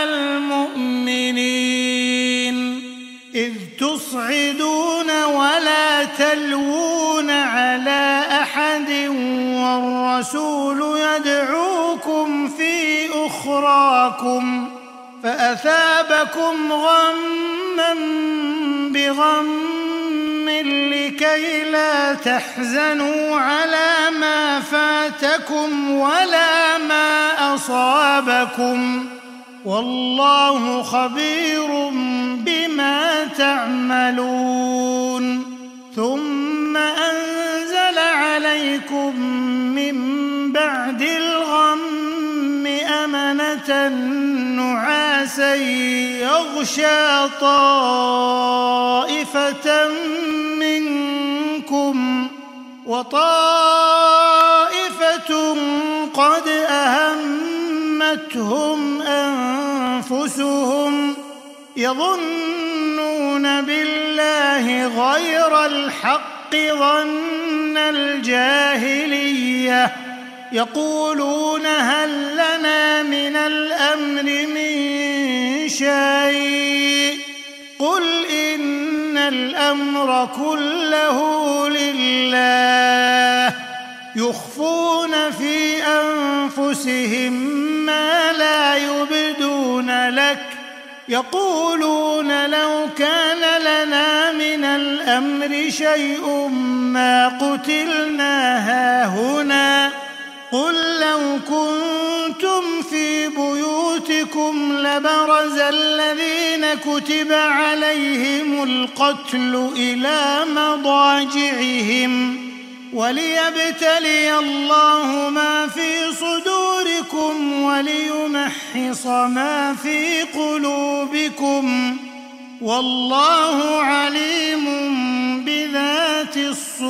المؤمنين. إذ تصعدون ولا تلوون على أحد والرسول يدعوكم في أخراكم فأثابكم غما بغم لكي لا تحزنوا على ما فاتكم ولا ما أصابكم والله خبير بما تعملون. ثم أنزل عليكم من بعد الغم أمنة نعاسا يغشى طائفة منكم وطائفة قد أهمتهم أنفسهم يظنون بالله غير الحق ظن الجاهلية يقولون هل لنا من الأمر من شيء قل إن الأمر كله لله يخفون في أنفسهم ما لا يبدون لك يقولون لو كان لنا من الأمر شيء ما قتلنا هاهنا قل لو كنتم في بيوتكم لبرز الذين كتب عليهم القتل إلى مضاجعهم وليبتلي الله ما في صدوركم وليمحص ما في قلوبكم والله عليم بذات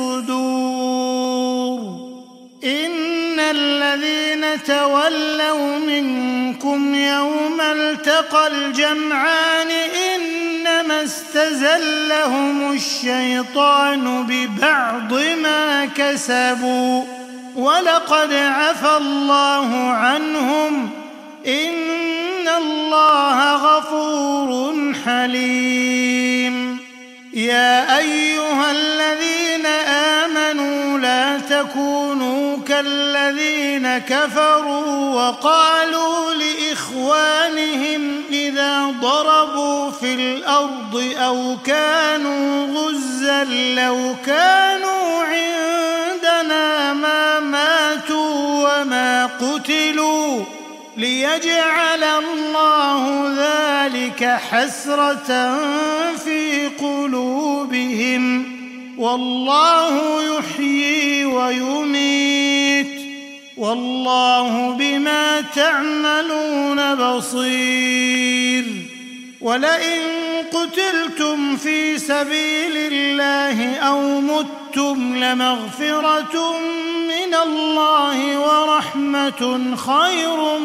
الصدور. إن الذين تولوا منكم يوم التقى الجمعان إنما استزلهم الشيطان ببعض ما كسبوا ولقد عفا الله عنهم إن الله غفور حليم. يا أيها الذين آمنوا لا تكونوا كالذين كفروا وقالوا لإخوانهم إذا ضربوا في الأرض أو كانوا غزا لو كانوا عندنا ما ماتوا وما قتلوا ليجعل الله ذلك حسرة في قلوبهم والله يحيي ويميت والله بما تعملون بصير. ولئن قتلتم في سبيل الله أو متم لمغفرة من الله ورحمة خير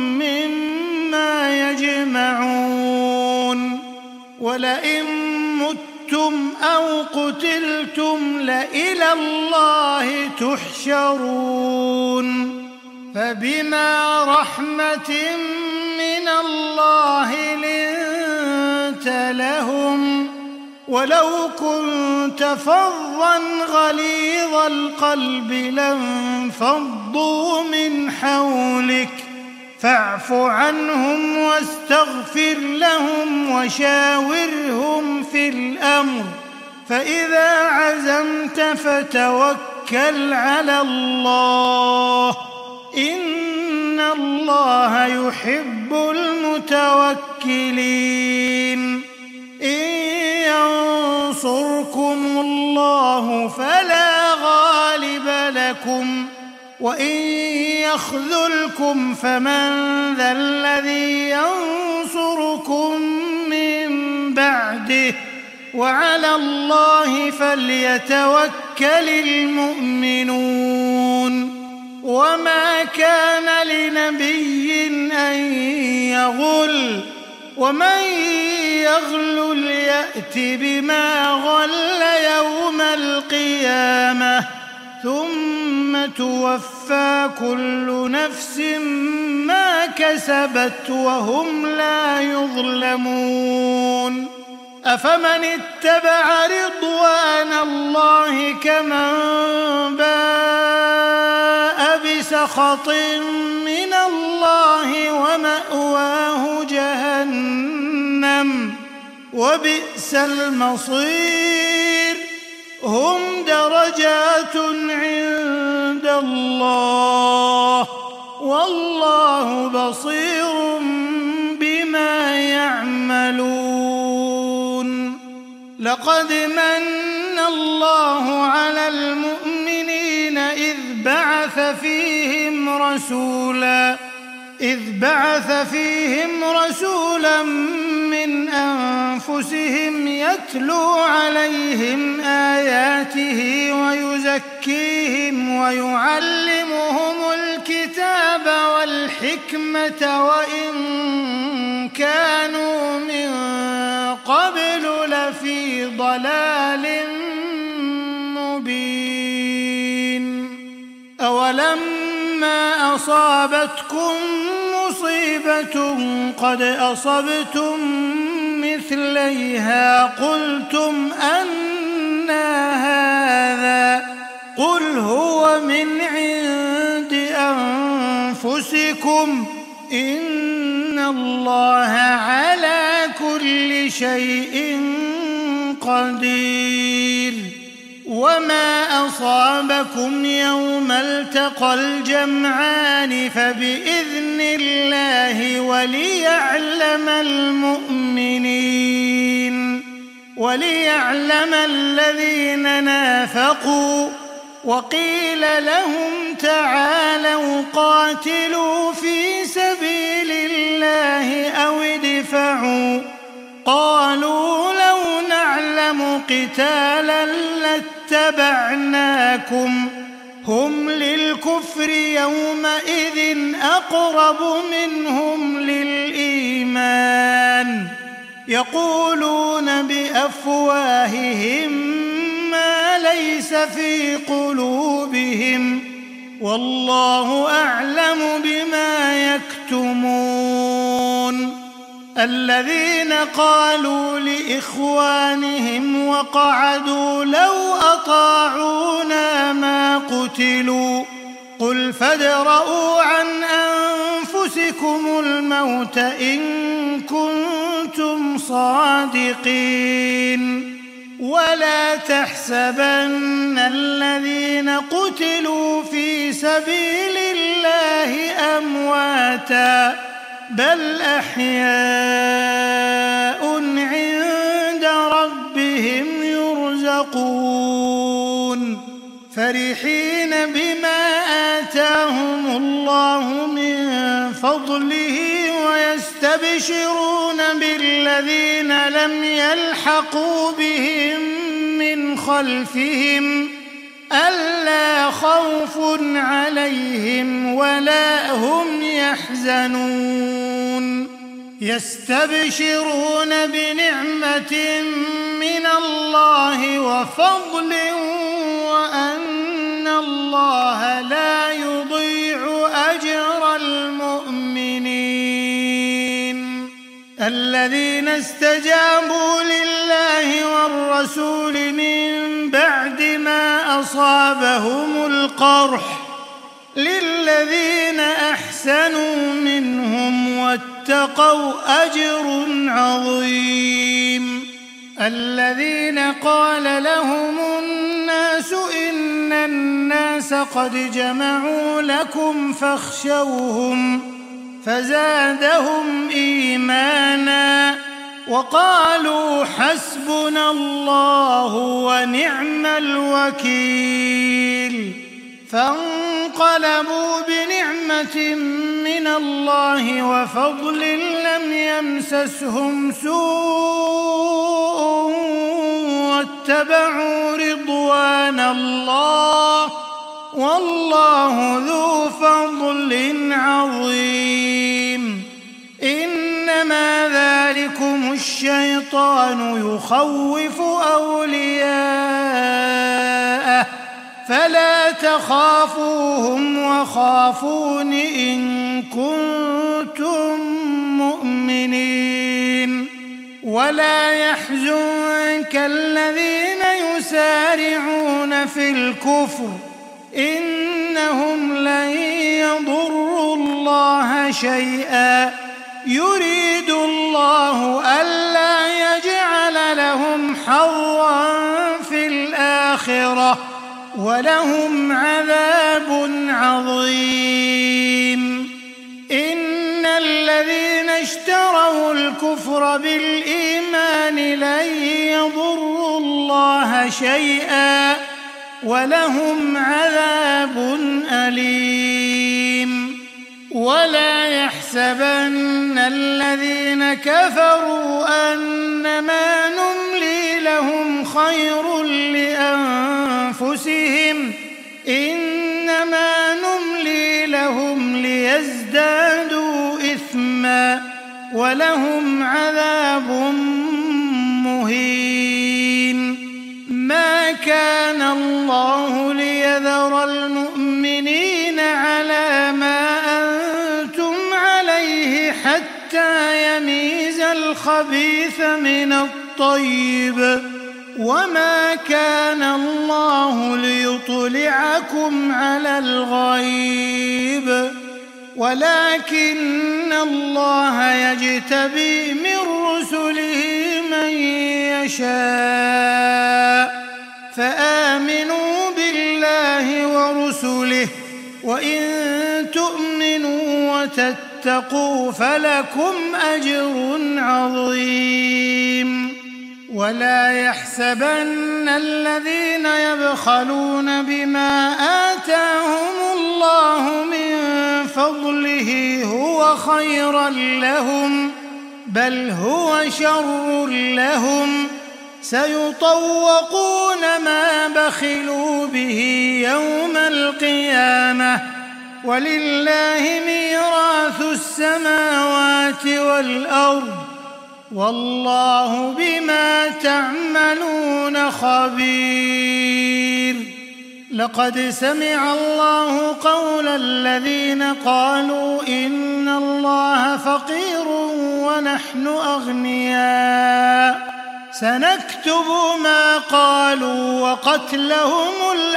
مما يجمعون. ولئن متم أو قتلتم لإلى الله تحشرون. فبما رحمة من الله لنت لهم ولو كنت فظا غليظ القلب لانفضوا من حولك فاعف عنهم واستغفر لهم وشاورهم في الأمر فإذا عزمت فتوكل على الله إن الله يحب المتوكلين. إن ينصركم الله فلا غالب لكم وإن يخذلكم فمن ذا الذي ينصركم من بعده وعلى الله فليتوكل المؤمنون. وما كان لنبي أن يغل ومن يغل يأت بما غل يوم القيامة ثم توفى كل نفس ما كسبت وهم لا يظلمون. أفمن اتبع رضوان الله كمن باء بسخط من الله ومأواه جهنم وبئس المصير. هم درجات عند الله والله بصير بما يعملون. لقد من الله على المؤمنين إذ بعث فيهم رسولا من أنفسهم يتلو عليهم آياته ويزكيهم ويعلمهم الكتاب والحكمة وإن كانوا من قبل لفي ضلال مبين. أولما أصابتكم مصيبة قد أصبتم مثليها قلتم أنى هذا قل هو من عند أنفسكم إن الله على كل شيء قدير. وما أصابكم يوم التقى الجمعان فبإذن الله وليعلم الذين نافقوا وقيل لهم تعالوا قاتلوا في سبيل الله أو ادفعوا قالوا لو نعلم قتالا لاتبعناكم هم للكفر يومئذ أقرب منهم للإيمان يقولون بأفواههم ما ليس في قلوبهم والله أعلم بما يكتمون. الذين قالوا لإخوانهم وقعدوا لو أطاعونا ما قتلوا قل فادرءوا عن أنفسكم الموت إن كنتم صادقين ولا تحسبن الذين قتلوا في سبيل الله أمواتا بل أحياء عند ربهم يرزقون فرحين بما آتاهم الله من فضله يستبشرون بالذين لم يلحقوا بهم من خلفهم ألا خوف عليهم ولا هم يحزنون يستبشرون بنعمة من الله وفضل وأن الله لا يضيع أجر المؤمنين الذين استجابوا لله والرسول من بعد ما أصابهم القرح للذين أحسنوا منهم واتقوا أجر عظيم الذين قال لهم الناس إن الناس قد جمعوا لكم فاخشوهم فزادهم إيمانا وقالوا حسبنا الله ونعم الوكيل فانقلبوا بنعمة من الله وفضل لم يمسسهم سوء واتبعوا رضوان الله والله ذو فضل عظيم إنما ذلكم الشيطان يخوف أولياءه فلا تخافوهم وخافون إن كنتم مؤمنين ولا يحزنك الذين يسارعون في الكفر إنهم لن يضروا الله شيئا يريد الله ألا يجعل لهم حظا في الآخرة ولهم عذاب عظيم إن الذين اشتروا الكفر بالإيمان لن يضروا الله شيئا ولهم عذاب أليم ولا يحسبن الذين كفروا أنما نملي لهم خير لأنفسهم إنما نملي لهم ليزدادوا إثما ولهم عذاب مهين ما كان الله ليذر المؤمنين على ما أنتم عليه حتى يميز الخبيث من الطيب وما كان الله ليطلعكم على الغيب ولكن الله يجتبي من رسله من يشاء فآمنوا بالله ورسله وإن تؤمنوا وتتقوا فلكم أجر عظيم ولا يحسبن الذين يبخلون بما آتاهم الله من فضله هو خيرا لهم بل هو شر لهم سيطوقون ما بخلوا به يوم القيامة ولله ميراث السماوات والأرض والله بما تعملون خبير لقد سمع الله قول الذين قالوا إن الله فقير ونحن أغنياء سنكتب ما قالوا وقتلهم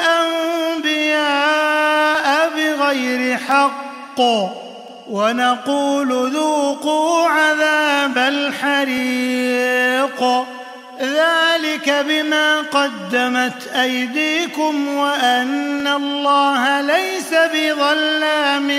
الأنبياء بغير حق ونقول ذوقوا عذاب الحريق ذلك بما قدمت أيديكم وأن الله ليس بظلام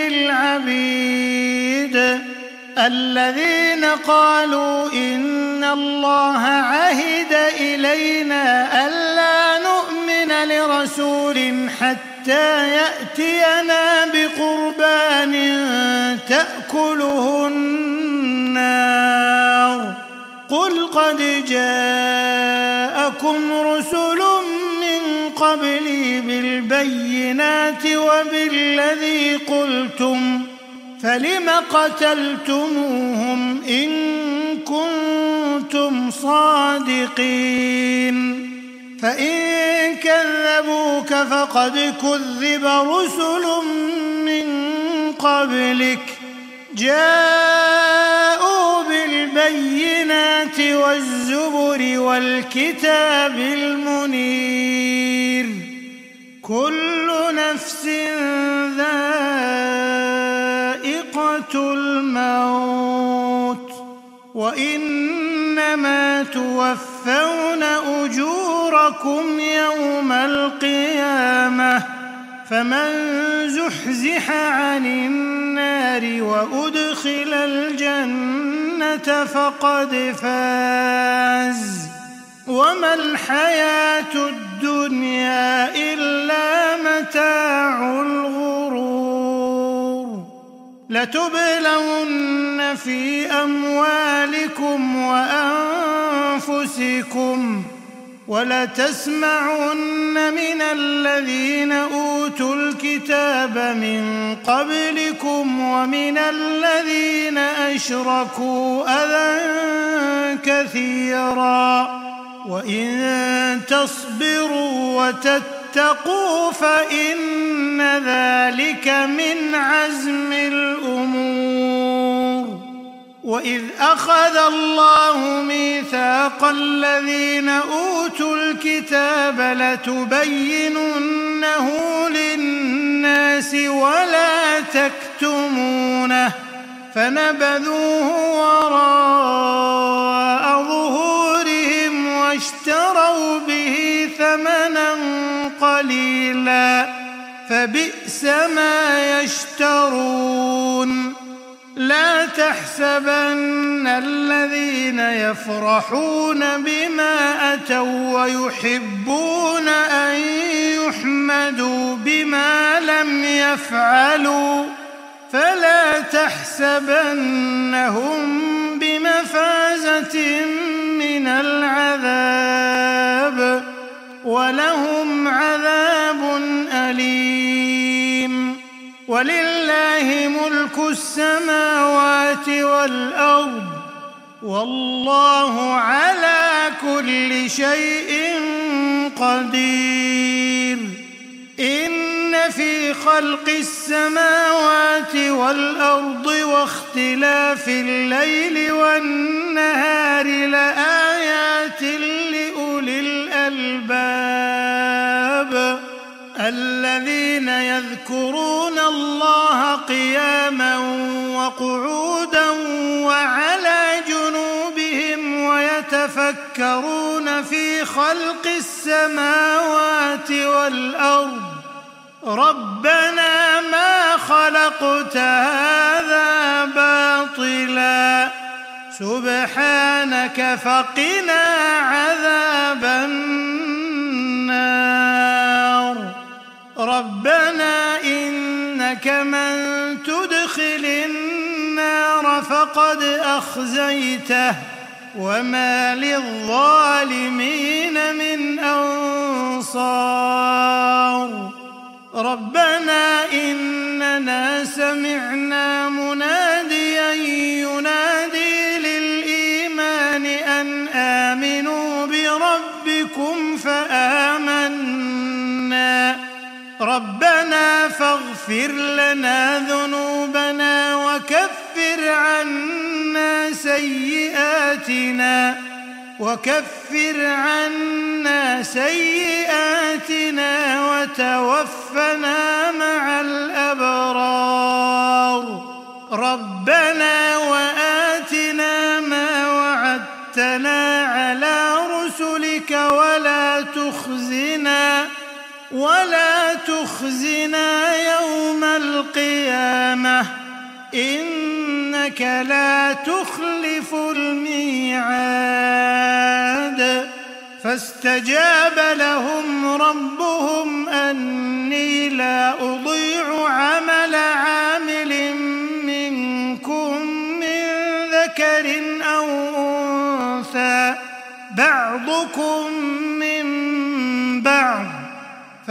للعبيد الذين قالوا إن الله عهد إلينا ألا نؤمن لرسول حتى يأتينا بقربان تأكله قد جاءكم رسل من قبلي بالبينات وبالذي قلتم فلم قتلتموهم إن كنتم صادقين فإن كذبوك فقد كذب رسل من قبلك جاءوا بالبينات والزبر والكتاب المنير كل نفس ذائقة الموت وإنما توفون أجوركم يوم القيامة فمن زحزح عن النار وأدخل الجنة فقد فاز وما الحياة الدنيا إلا متاع الغرور لتبلون في أموالكم وأنفسكم ولتسمعن من الذين أوتوا الكتاب من قبلكم ومن الذين أشركوا أذى كثيرا وإن تصبروا وتتقوا فإن ذلك من عزم الأمور وإذ أخذ الله ميثاق الذين أوتوا الكتاب لتبيننه للناس ولا تكتمونه فنبذوه وراء ظهورهم واشتروا به ثمنا قليلا فبئس ما يشترون لا تحسبن الذين يفرحون بما أتوا ويحبون أن يحمدوا بما لم يفعلوا فلا تحسبنهم بمفازة من العذاب ولهم عذاب أليم ولله ملك السماوات والأرض والله على كل شيء قدير إن في خلق السماوات والأرض واختلاف الليل والنهار لآيات لأولي الألباب الذين يذكرون الله قياما وقعودا وعلى جنوبهم ويتفكرون في خلق السماوات والأرض ربنا ما خلقت هذا باطلا سبحانك فقنا عذاب النار ربنا إنك من تدخل النار فقد أخزيته وما للظالمين من أنصار ربنا إننا سمعنا مناديا ينادي للإيمان أن آمنوا بربكم فآمنا ربنا فاغفر لنا ذنوبنا وكفر عنا سيئاتنا وتوفنا مع الأبرار ربنا وآتنا ما وعدتنا على رسلك ولا تخزنا يوم القيامة إنك لا تخلف الميعاد فاستجاب لهم ربهم أني لا أضيع عمل عامل منكم من ذكر أو أنثى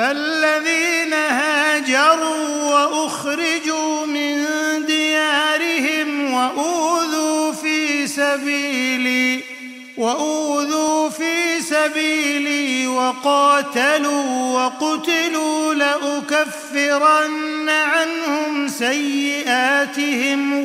فالذين هاجروا وأخرجوا من ديارهم وأوذوا في سبيلي وقاتلوا وقتلوا لأكفرن عنهم سيئاتهم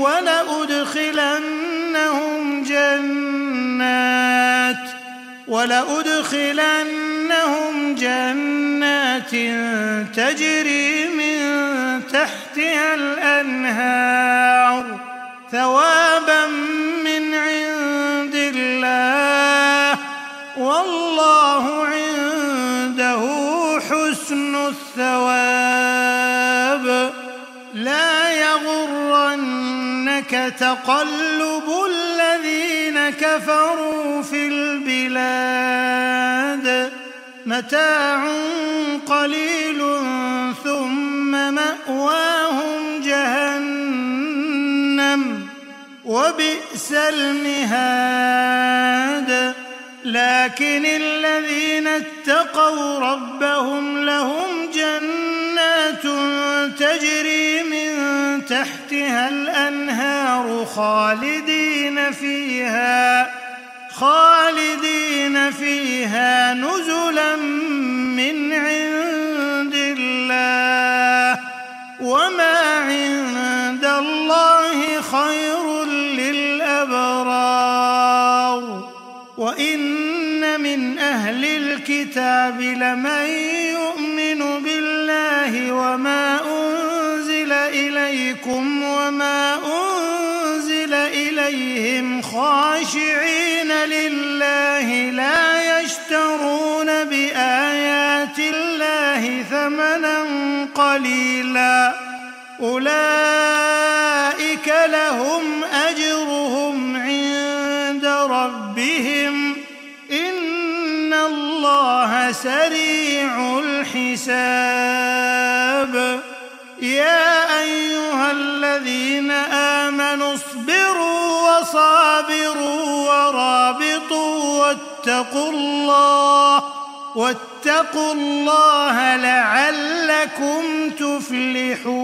ولأدخلنهم جنات تجري من تحتها الأنهار ثوابا من عند الله والله عنده حسن الثواب. لا يغرنك تقلب الذين كفروا في البلاد متاع قليل ثم مأواهم جهنم وبئس المهاد. لكن الذين اتقوا ربهم لهم جنات تجري من تحتها الأنهار خالدين فيها نزلا من عند الله وما عند الله خير للأبرار. وإن من أهل الكتاب لمن يؤمن بالله وما أنزل إليكم وما أنزل إليهم خاشعين لله لا يشترون بآيات الله ثمنا قليلا أولئك لهم أجرهم عند ربهم إن الله سريع الحساب. يا أيها الذين آمنوا اصبروا وصابروا ورابطوا واتقوا الله لعلكم تفلحون.